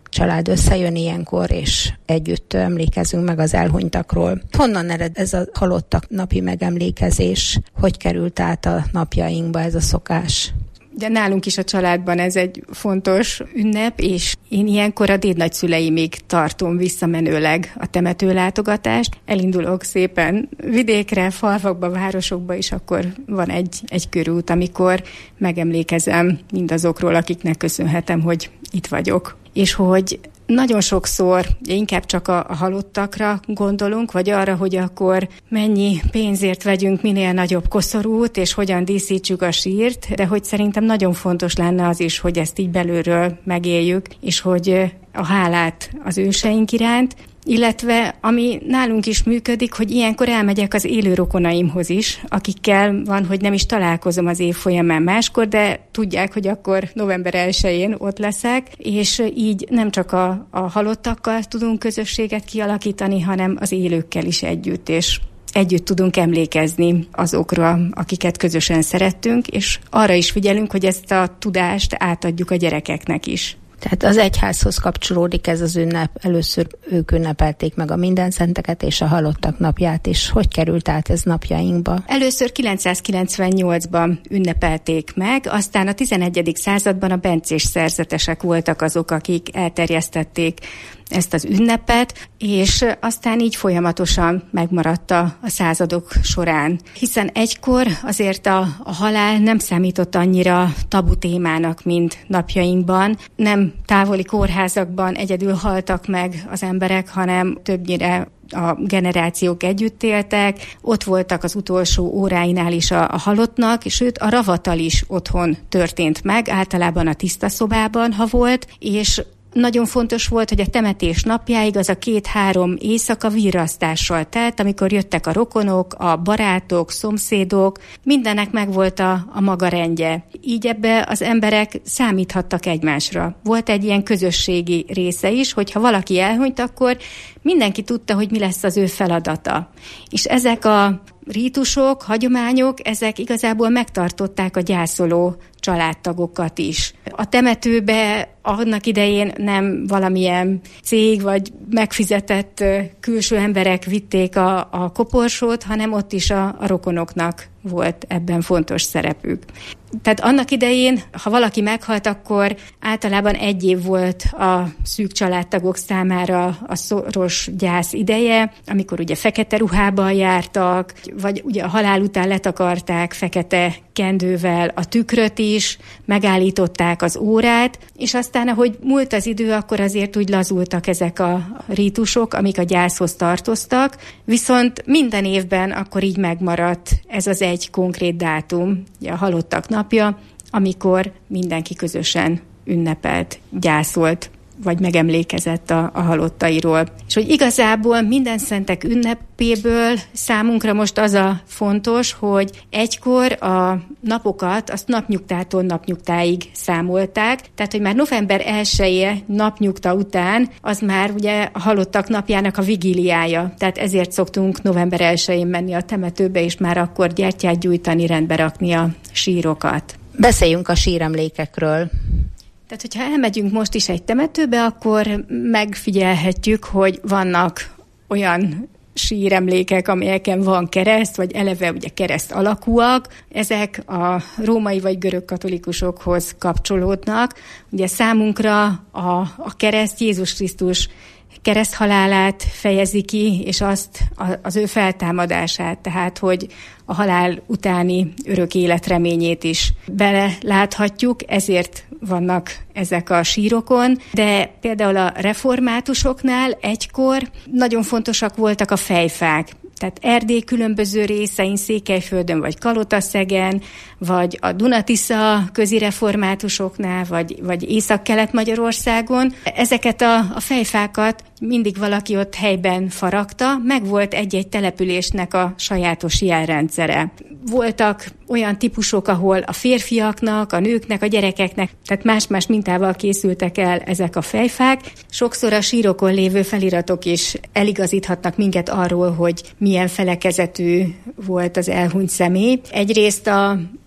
család összejön ilyenkor, és együtt emlékezünk meg az elhunytakról. Honnan ered ez a halottak napi megemlékezés? Hogy került át a napjainkba ez a szokás? De nálunk is a családban ez egy fontos ünnep, és én ilyenkor a dédnagyszüleimig tartom visszamenőleg a temetőlátogatást. Elindulok szépen vidékre, falvakba, városokba, és akkor van egy, egy körút, amikor megemlékezem mindazokról, akiknek köszönhetem, hogy itt vagyok. És hogy nagyon sokszor inkább csak a, a halottakra gondolunk, vagy arra, hogy akkor mennyi pénzért vegyünk minél nagyobb koszorút, és hogyan díszítsük a sírt, de hogy szerintem nagyon fontos lenne az is, hogy ezt így belülről megéljük, és hogy a hálát az őseink iránt, illetve ami nálunk is működik, hogy ilyenkor elmegyek az élő rokonaimhoz is, akikkel van, hogy nem is találkozom az év folyamán máskor, de tudják, hogy akkor november elsején ott leszek, és így nem csak a, a halottakkal tudunk közösséget kialakítani, hanem az élőkkel is együtt, és együtt tudunk emlékezni azokra, akiket közösen szerettünk, és arra is figyelünk, hogy ezt a tudást átadjuk a gyerekeknek is. Tehát az egyházhoz kapcsolódik ez az ünnep. Először ők ünnepelték meg a Mindenszenteket és a halottak napját is. Hogy került át ez napjainkba? Először kilencszázkilencvennyolcban ünnepelték meg, aztán a tizenegyedik században a bencés szerzetesek voltak azok, akik elterjesztették ezt az ünnepet, és aztán így folyamatosan megmaradt a, a századok során. Hiszen egykor azért a, a halál nem számított annyira tabu témának, mint napjainkban. Nem távoli kórházakban egyedül haltak meg az emberek, hanem többnyire a generációk együtt éltek, ott voltak az utolsó óráinál is a, a halottnak, sőt a ravatal is otthon történt meg, általában a tiszta szobában, ha volt, és nagyon fontos volt, hogy a temetés napjáig az a két-három éjszaka virrasztással telt, amikor jöttek a rokonok, a barátok, szomszédok, mindennek megvolt a, a maga rendje. Így ebbe az emberek számíthattak egymásra. Volt egy ilyen közösségi része is, hogy ha valaki elhunyt, akkor mindenki tudta, hogy mi lesz az ő feladata. És ezek a rítusok, hagyományok, ezek igazából megtartották a gyászoló családtagokat is. A temetőbe annak idején nem valamilyen cég vagy megfizetett külső emberek vitték a, a koporsót, hanem ott is a, a rokonoknak volt ebben fontos szerepük. Tehát annak idején, ha valaki meghalt, akkor általában egy év volt a szűk családtagok számára a szoros gyász ideje, amikor ugye fekete ruhában jártak, vagy ugye a halál után letakarták fekete kendővel a tükröt is, megállították az órát, és aztán, ahogy múlt az idő, akkor azért úgy lazultak ezek a rítusok, amik a gyászhoz tartoztak, viszont minden évben akkor így megmaradt ez az egy konkrét dátum, a halottak napja, amikor mindenki közösen ünnepelt, gyászolt, vagy megemlékezett a, a halottairól. És hogy igazából Mindenszentek ünnepéből számunkra most az a fontos, hogy egykor a napokat, azt napnyugtától napnyugtáig számolták, tehát hogy már november elseje napnyugta után, az már ugye a halottak napjának a vigíliája, tehát ezért szoktunk november elsején menni a temetőbe, és már akkor gyertyát gyújtani, rendbe rakni a sírokat. Beszéljünk a síremlékekről. Tehát, hogyha elmegyünk most is egy temetőbe, akkor megfigyelhetjük, hogy vannak olyan síremlékek, amelyeken van kereszt, vagy eleve ugye kereszt alakúak. Ezek a római vagy görög katolikusokhoz kapcsolódnak. Ugye számunkra a, a kereszt Jézus Krisztus kereszthalálát fejezi ki, és azt az ő feltámadását, tehát hogy a halál utáni örök élet reményét is beleláthatjuk, ezért vannak ezek a sírokon, de például a reformátusoknál egykor nagyon fontosak voltak a fejfák. Tehát Erdély különböző részein, Székelyföldön, vagy Kalotaszegen, vagy a Dunatisza közireformátusoknál, vagy, vagy Észak-Kelet-Magyarországon. Ezeket a, a fejfákat mindig valaki ott helyben faragta, meg volt egy-egy településnek a sajátos jelrendszere. Voltak olyan típusok, ahol a férfiaknak, a nőknek, a gyerekeknek, tehát más-más mintával készültek el ezek a fejfák. Sokszor a sírokon lévő feliratok is eligazíthatnak minket arról, hogy milyen felekezetű volt az elhunyt személy. Egyrészt a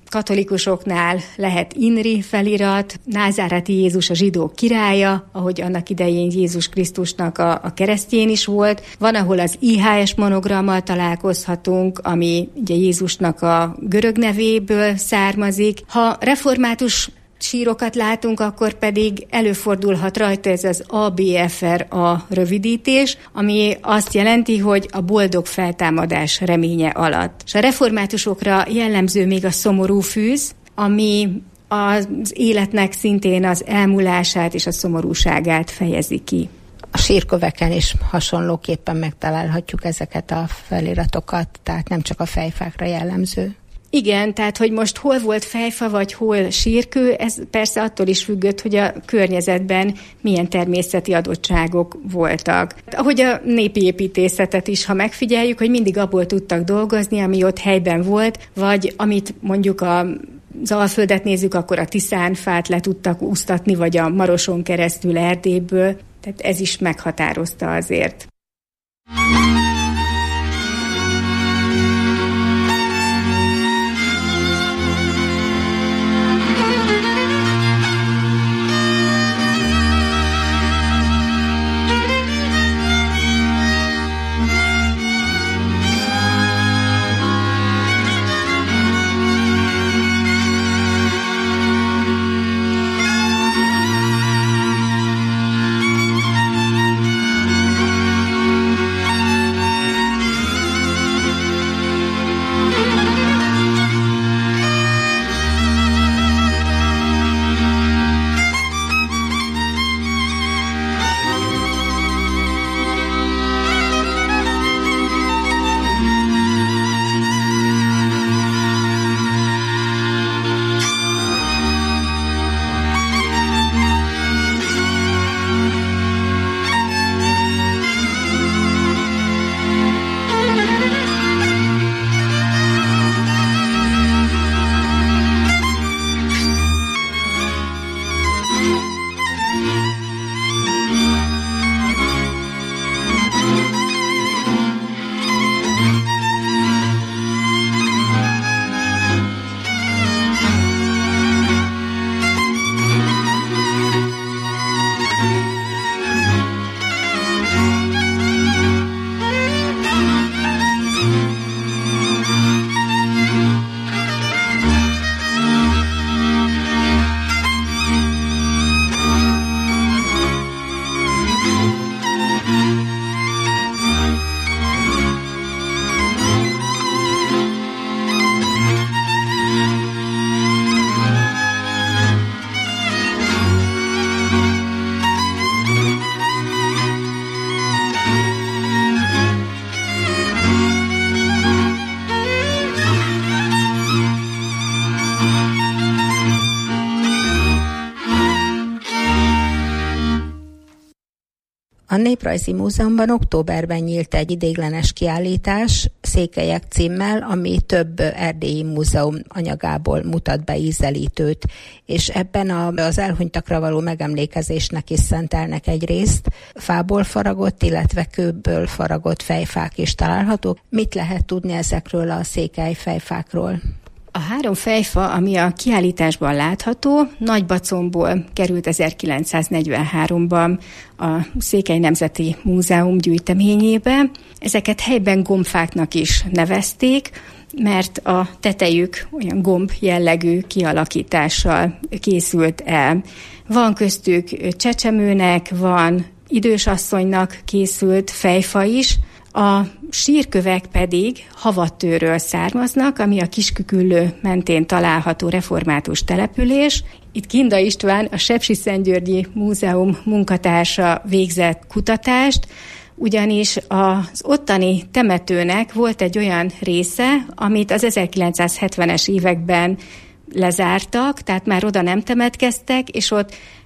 katolikusoknál lehet INRI felirat, Názáreti Jézus a zsidók királya, ahogy annak idején Jézus Krisztusnak a, a keresztjén is volt. Van, ahol az I H S monogrammal találkozhatunk, ami ugye Jézusnak a görög nevéből származik. Ha református sírokat látunk, akkor pedig előfordulhat rajta ez az A B F R A rövidítés, ami azt jelenti, hogy a boldog feltámadás reménye alatt. És a reformátusokra jellemző még a szomorú fűz, ami az életnek szintén az elmúlását és a szomorúságát fejezi ki. A sírköveken is hasonlóképpen megtalálhatjuk ezeket a feliratokat, tehát nem csak a fejfákra jellemző. Igen, tehát hogy most hol volt fejfa, vagy hol sírkő, ez persze attól is függött, hogy a környezetben milyen természeti adottságok voltak. Ahogy a népi építészetet is, ha megfigyeljük, hogy mindig abból tudtak dolgozni, ami ott helyben volt, vagy amit mondjuk a az Alföldet nézzük, akkor a Tiszánfát le tudtak úsztatni, vagy a Maroson keresztül Erdélyből, tehát ez is meghatározta azért. A Néprajzi Múzeumban októberben nyílt egy ideiglenes kiállítás Székelyek címmel, ami több erdélyi múzeum anyagából mutat be ízelítőt, és ebben az elhunytakra való megemlékezésnek is szentelnek egy részt. Fából faragott, illetve kőből faragott fejfák is találhatók. Mit lehet tudni ezekről a székely fejfákról? A három fejfa, ami a kiállításban látható, Nagybacomból került ezerkilencszáznegyvenháromban a Székely Nemzeti Múzeum gyűjteményébe. Ezeket helyben gombfáknak is nevezték, mert a tetejük olyan gomb jellegű kialakítással készült el. Van köztük csecsemőnek, van idősasszonynak készült fejfa is, a sírkövek pedig Havattőről származnak, ami a Kisküküllő mentén található református település. Itt Kinda István, a Sepsiszentgyörgyi Múzeum munkatársa végzett kutatást, ugyanis az ottani temetőnek volt egy olyan része, amit az ezerkilencszázhetvenes években lezártak, tehát már oda nem temetkeztek, és ott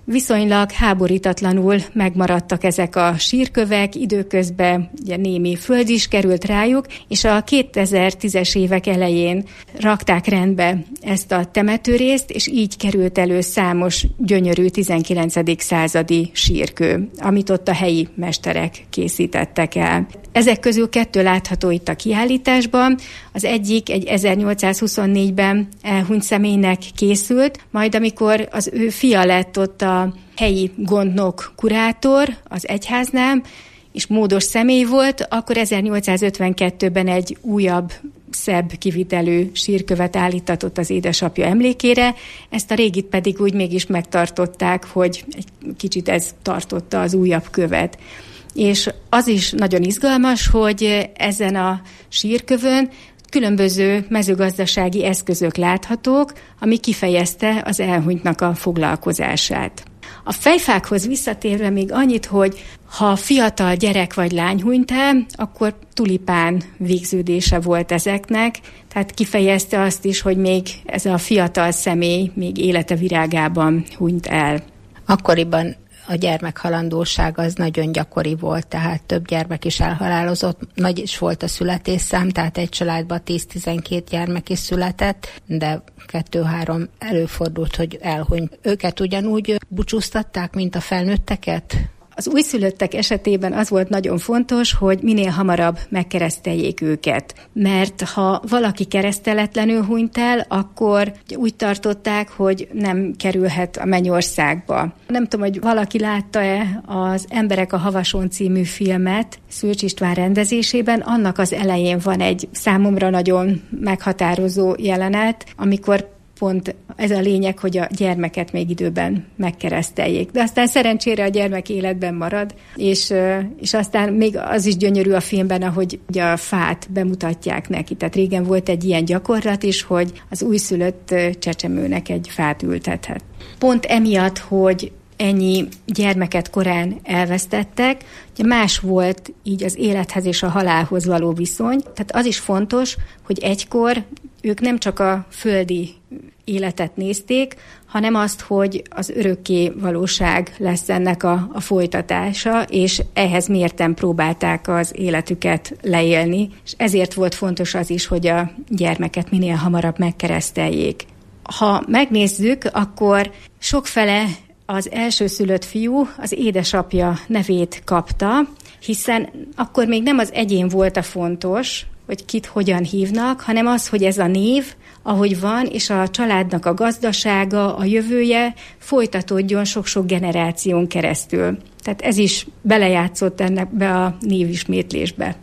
Viszonylag háborítatlanul megmaradtak ezek a sírkövek, időközben ugye némi föld is került rájuk, és a kétezer-tízes évek elején rakták rendbe ezt a temetőrészt, és így került elő számos gyönyörű tizenkilencedik századi sírkő, amit ott a helyi mesterek készítettek el. Ezek közül kettő látható itt a kiállításban. Az egyik egy ezernyolcszázhuszonnégyben elhunyt személynek készült, majd amikor az ő fia lett ott a helyi gondnok kurátor az egyháznál, és módos személy volt, akkor ezernyolcszázötvenkettőben egy újabb, szebb kivitelű sírkövet állítatott az édesapja emlékére, ezt a régit pedig úgy mégis megtartották, hogy egy kicsit ez tartotta az újabb követ. És az is nagyon izgalmas, hogy ezen a sírkövön különböző mezőgazdasági eszközök láthatók, ami kifejezte az elhunytnak a foglalkozását. A fejfákhoz visszatérve még annyit, hogy ha fiatal gyerek vagy lány hunyt el, akkor tulipán végződése volt ezeknek, tehát kifejezte azt is, hogy még ez a fiatal személy még élete virágában hunyt el. Akkoriban a gyermekhalandóság az nagyon gyakori volt, tehát több gyermek is elhalálozott, nagy is volt a születésszám, tehát egy családban tíz-tizenkét gyermek is született, de kettő-három előfordult, hogy elhunyt. Őket ugyanúgy búcsúztatták, mint a felnőtteket? Az újszülöttek esetében az volt nagyon fontos, hogy minél hamarabb megkereszteljék őket. Mert ha valaki kereszteletlenül hunyt el, akkor úgy tartották, hogy nem kerülhet a mennyországba. Nem tudom, hogy valaki látta-e az Emberek a Havason című filmet Szőcs István rendezésében. Annak az elején van egy számomra nagyon meghatározó jelenet, amikor pont ez a lényeg, hogy a gyermeket még időben megkereszteljék. De aztán szerencsére a gyermek életben marad, és, és aztán még az is gyönyörű a filmben, ahogy a fát bemutatják neki. Tehát régen volt egy ilyen gyakorlat is, hogy az újszülött csecsemőnek egy fát ültethet. Pont emiatt, hogy ennyi gyermeket korán elvesztettek, ugye más volt így az élethez és a halálhoz való viszony. Tehát az is fontos, hogy egykor ők nem csak a földi életet nézték, hanem azt, hogy az örökké valóság lesz ennek a, a folytatása, és ehhez mérten próbálták az életüket leélni, és ezért volt fontos az is, hogy a gyermeket minél hamarabb megkereszteljék. Ha megnézzük, akkor sokfele az elsőszülött fiú az édesapja nevét kapta, hiszen akkor még nem az egyén volt a fontos, hogy kit hogyan hívnak, hanem az, hogy ez a név, ahogy van, és a családnak a gazdasága, a jövője folytatódjon sok-sok generáción keresztül. Tehát ez is belejátszott ennek be a névismétlésbe.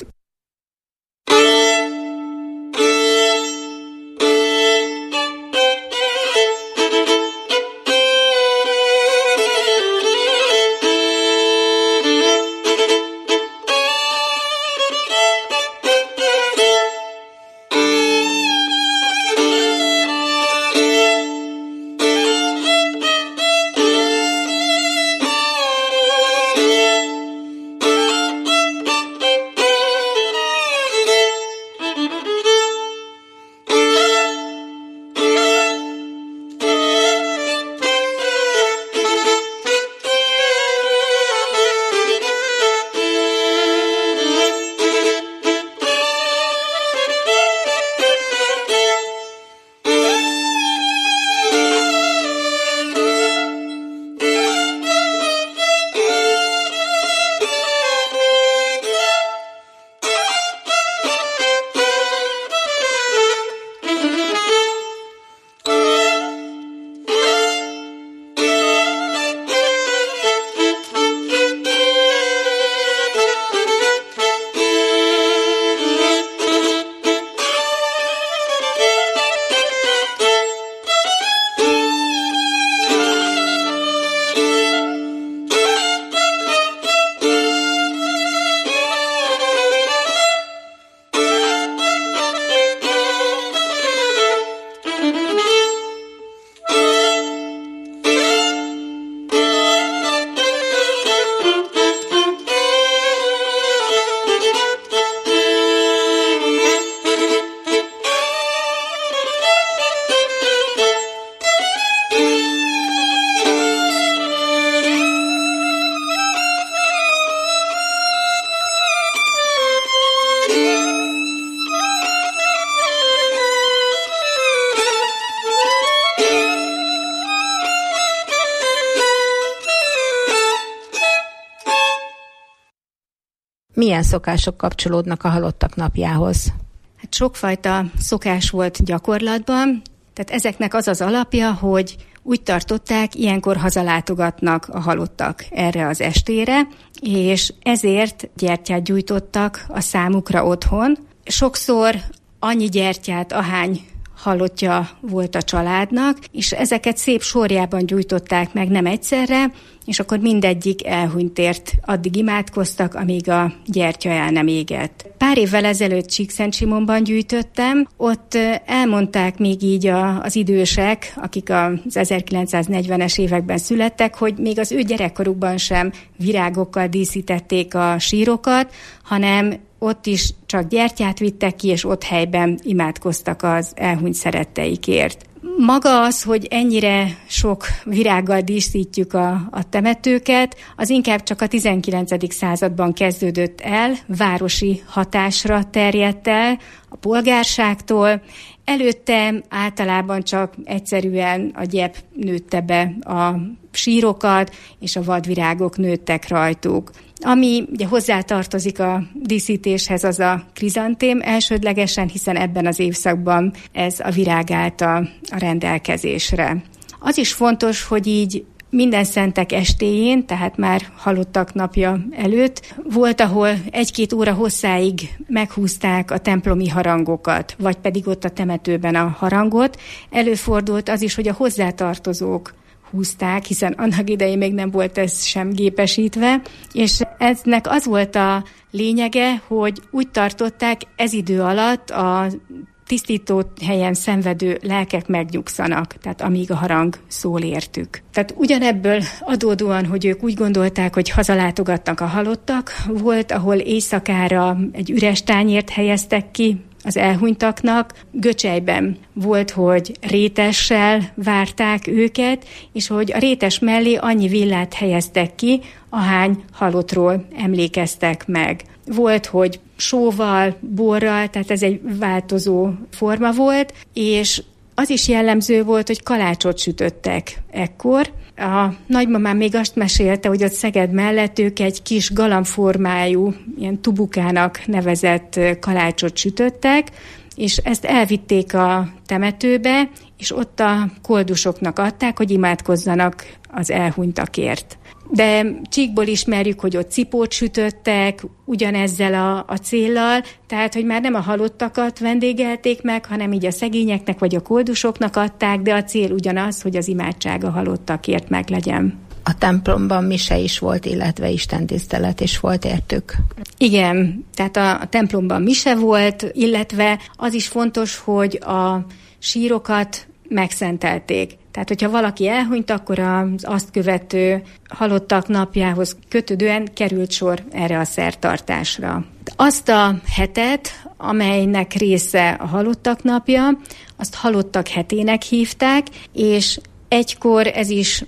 Milyen szokások kapcsolódnak a halottak napjához? Hát sokfajta szokás volt gyakorlatban, tehát ezeknek az az alapja, hogy úgy tartották, ilyenkor hazalátogatnak a halottak erre az estére, és ezért gyertyát gyújtottak a számukra otthon. Sokszor annyi gyertyát, ahány halottja volt a családnak, és ezeket szép sorjában gyújtották meg, nem egyszerre, és akkor mindegyik elhunytért addig imádkoztak, amíg a gyertya el nem égett. Pár évvel ezelőtt Csíkszentsimonban gyűjtöttem, ott elmondták még így a, az idősek, akik az ezerkilencszáznegyvenes években születtek, hogy még az ő gyerekkorukban sem virágokkal díszítették a sírokat, hanem ott is csak gyertyát vittek ki, és ott helyben imádkoztak az elhunyt szeretteikért. Maga az, hogy ennyire sok virággal díszítjük a, a temetőket, az inkább csak a tizenkilencedik században kezdődött el, városi hatásra terjedt el a polgárságtól. Előtte általában csak egyszerűen a gyep nőtte be a sírokat, és a vadvirágok nőttek rajtuk. Ami ugye hozzátartozik a díszítéshez, az a krizantém elsődlegesen, hiszen ebben az évszakban ez a virág állt a, a rendelkezésre. Az is fontos, hogy így minden szentek estéjén, tehát már halottak napja előtt, volt, ahol egy-két óra hosszáig meghúzták a templomi harangokat, vagy pedig ott a temetőben a harangot. Előfordult az is, hogy a hozzátartozók húzták, hiszen annak idején még nem volt ez sem gépesítve, és eznek az volt a lényege, hogy úgy tartották, ez idő alatt a tisztító helyen szenvedő lelkek megnyugszanak, tehát amíg a harang szól értük. Tehát ugyanebből adódóan, hogy ők úgy gondolták, hogy hazalátogatnak a halottak, volt, ahol éjszakára egy üres tányért helyeztek ki az elhunytaknak, göcselyben volt, hogy rétessel várták őket, és hogy a rétes mellé annyi villát helyeztek ki, ahány halottról emlékeztek meg. Volt, hogy sóval, borral, tehát ez egy változó forma volt, és az is jellemző volt, hogy kalácsot sütöttek ekkor. A nagymamám még azt mesélte, hogy ott Szeged mellett ők egy kis galambformájú, ilyen tubukának nevezett kalácsot sütöttek, és ezt elvitték a temetőbe, és ott a koldusoknak adták, hogy imádkozzanak az elhunytakért. De Csíkból ismerjük, hogy ott cipót sütöttek, ugyanezzel a, a céllal, tehát, hogy már nem a halottakat vendégelték meg, hanem így a szegényeknek vagy a koldusoknak adták, de a cél ugyanaz, hogy az imádság a halottakért meglegyen. A templomban mise is volt, illetve istentisztelet is volt értük. Igen, tehát a, a templomban mise volt, illetve az is fontos, hogy a sírokat megszentelték. Tehát, hogyha valaki elhunyt, akkor az azt követő halottak napjához kötődően került sor erre a szertartásra. Azt a hetet, amelynek része a halottak napja, azt halottak hetének hívták, és egykor ez is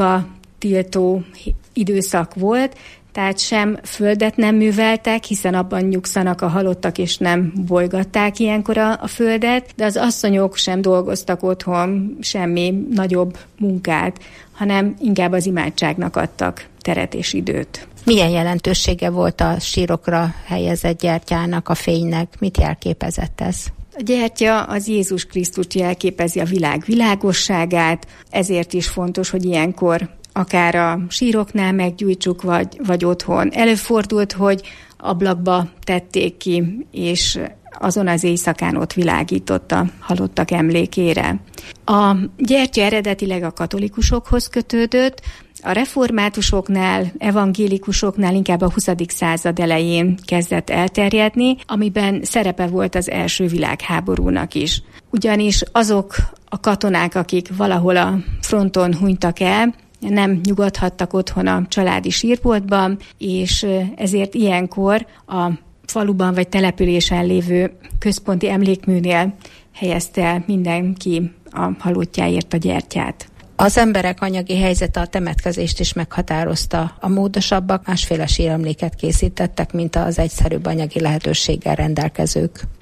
munkatiltó időszak volt, tehát sem földet nem műveltek, hiszen abban nyugszanak a halottak, és nem bolygatták ilyenkor a, a földet, de az asszonyok sem dolgoztak otthon semmi nagyobb munkát, hanem inkább az imádságnak adtak teret és időt. Milyen jelentősége volt a sírokra helyezett gyertyának, a fénynek? Mit jelképezett ez? A gyertya az Jézus Krisztust jelképezi, a világ világosságát, ezért is fontos, hogy ilyenkor akár a síroknál meggyújtsuk, vagy, vagy otthon. Előfordult, hogy ablakba tették ki, és azon az éjszakán ott világított a halottak emlékére. A gyertya eredetileg a katolikusokhoz kötődött, a reformátusoknál, evangélikusoknál inkább a huszadik század elején kezdett elterjedni, amiben szerepe volt az első világháborúnak is. Ugyanis azok a katonák, akik valahol a fronton hunytak el, nem nyugodhattak otthon a családi sírboltban, és ezért ilyenkor a faluban vagy településen lévő központi emlékműnél helyezte el mindenki a halottjáért a gyertyát. Az emberek anyagi helyzete a temetkezést is meghatározta. A módosabbak másféle síremléket készítettek, mint az egyszerűbb anyagi lehetőséggel rendelkezők.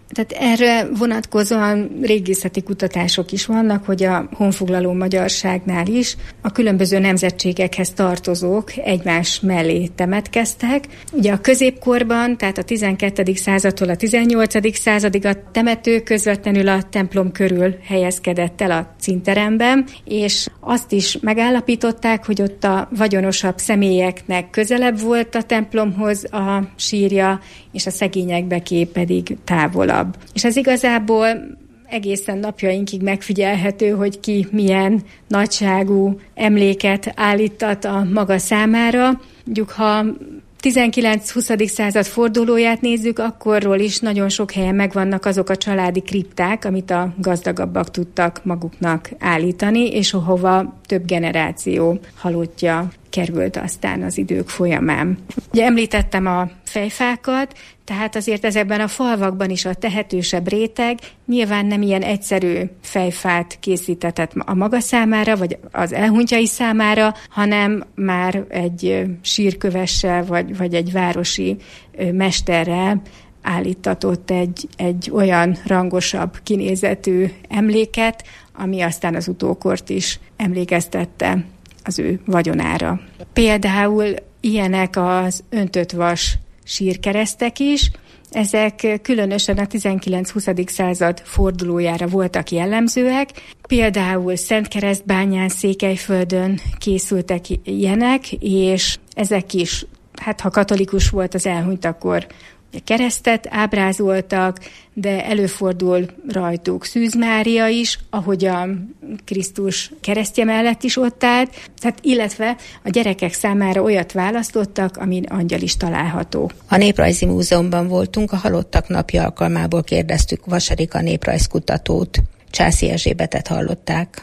Tehát erre vonatkozóan régészeti kutatások is vannak, hogy a honfoglaló magyarságnál is a különböző nemzetségekhez tartozók egymás mellé temetkeztek. Ugye a középkorban, tehát a tizenkettedik századtól a tizennyolcadik századig a temető közvetlenül a templom körül helyezkedett el a színteremben, és azt is megállapították, hogy ott a vagyonosabb személyeknek közelebb volt a templomhoz a sírja, és a szegényekbeké pedig távolabb. És ez igazából egészen napjainkig megfigyelhető, hogy ki milyen nagyságú emléket állítat a maga számára. Mondjuk, ha tizenkilenc-huszadik század fordulóját nézzük, akkorról is nagyon sok helyen megvannak azok a családi kripták, amit a gazdagabbak tudtak maguknak állítani, és ahova több generáció halottja került aztán az idők folyamán. Ugye említettem a fejfákat, tehát azért ezekben a falvakban is a tehetősebb réteg nyilván nem ilyen egyszerű fejfát készítetett a maga számára, vagy az elhunytjai számára, hanem már egy sírkövessel, vagy, vagy egy városi mesterrel állítatott egy, egy olyan rangosabb kinézetű emléket, ami aztán az utókort is emlékeztette az ő vagyonára. Például ilyenek az öntött vas sírkeresztek is, ezek különösen a tizenkilenc-huszadik század fordulójára voltak jellemzőek. Például Szentkeresztbányán, Székelyföldön készültek ilyenek, és ezek is, hát ha katolikus volt az elhunyt, akkor keresztet ábrázoltak, de előfordul rajtuk Szűz Mária is, ahogy a Krisztus keresztje mellett is ott állt, tehát illetve a gyerekek számára olyat választottak, amin angyal is található. A Néprajzi Múzeumban voltunk, a Halottak Napja alkalmából kérdeztük Vas Erika néprajzkutatót. Császi Erzsébetet hallották.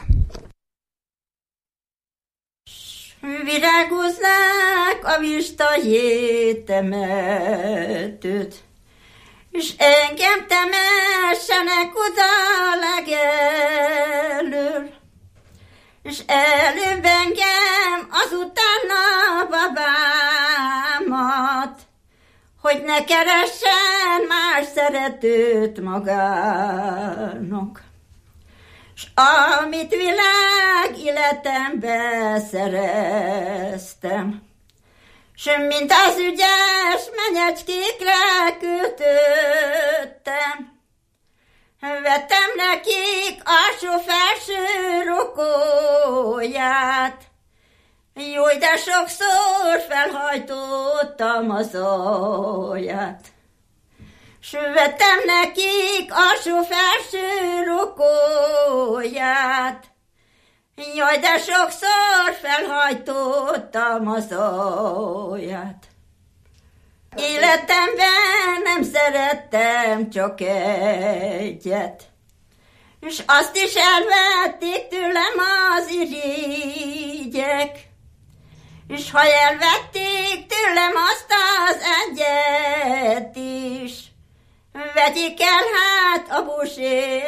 Virágoznák a vistajé temetőt, és engem temessenek oda legelől, és előbb engem azután a babámat, hogy ne keressen más szeretőt magának. S amit világ életembe szereztem, s mint az ügyes menyecskékre kötöttem, vettem nekik alsó-felső rokóját, jój, de sokszor felhajtottam az alját. S vettem nekik alsó-felső rokóját, jaj, de sokszor felhajtottam az alját. Életemben nem szerettem csak egyet, és azt is elvették tőlem az irigyek, és ha elvették tőlem azt az egyet is, vegyék el hát a bús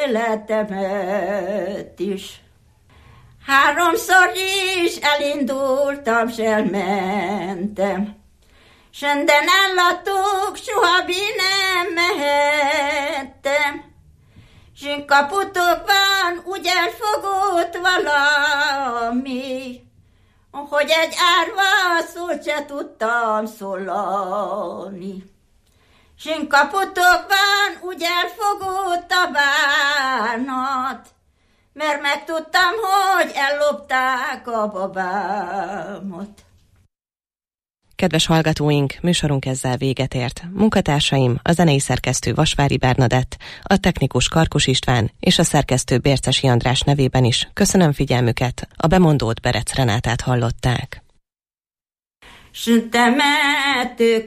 életemet is. Háromszor is elindultam, s elmentem, s de nem láttuk, soha nem mehettem. S kaputokban úgy elfogott valami, hogy egy árva szót se tudtam szólani. S kaputokban úgy elfogott a bánat, mert megtudtam, hogy ellopták a babámat. Kedves hallgatóink, műsorunk ezzel véget ért. Munkatársaim, a zenei szerkesztő Vasvári Bernadett, a technikus Karkus István és a szerkesztő Bércesi András nevében is köszönöm figyelmüket, a bemondót Berec Renátát hallották. S temető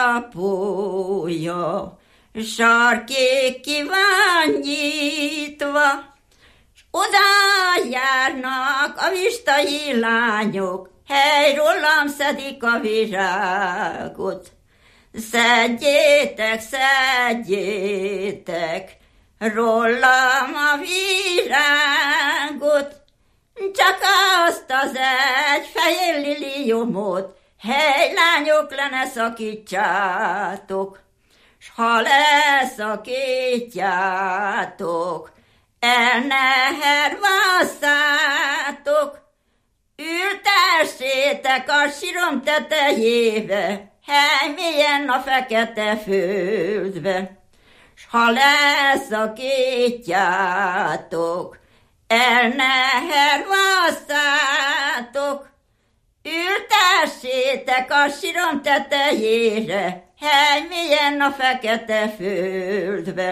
kapuja sarkék ki van nyitva, s oda járnak a vistai lányok, hely, rólam szedik a virágot. Szedjétek, szedjétek rólam a virágot, csak azt az egy fehér liliomot, hely, lányok, le ne szakítsátok, s ha leszakítjátok, elnehervasszátok, ültessétek a sírom tetejébe, hely mélyen a fekete földbe. S ha leszakítjátok, elnehervasszátok, ültessétek a sírom tetejére, hely mélyen a fekete földbe.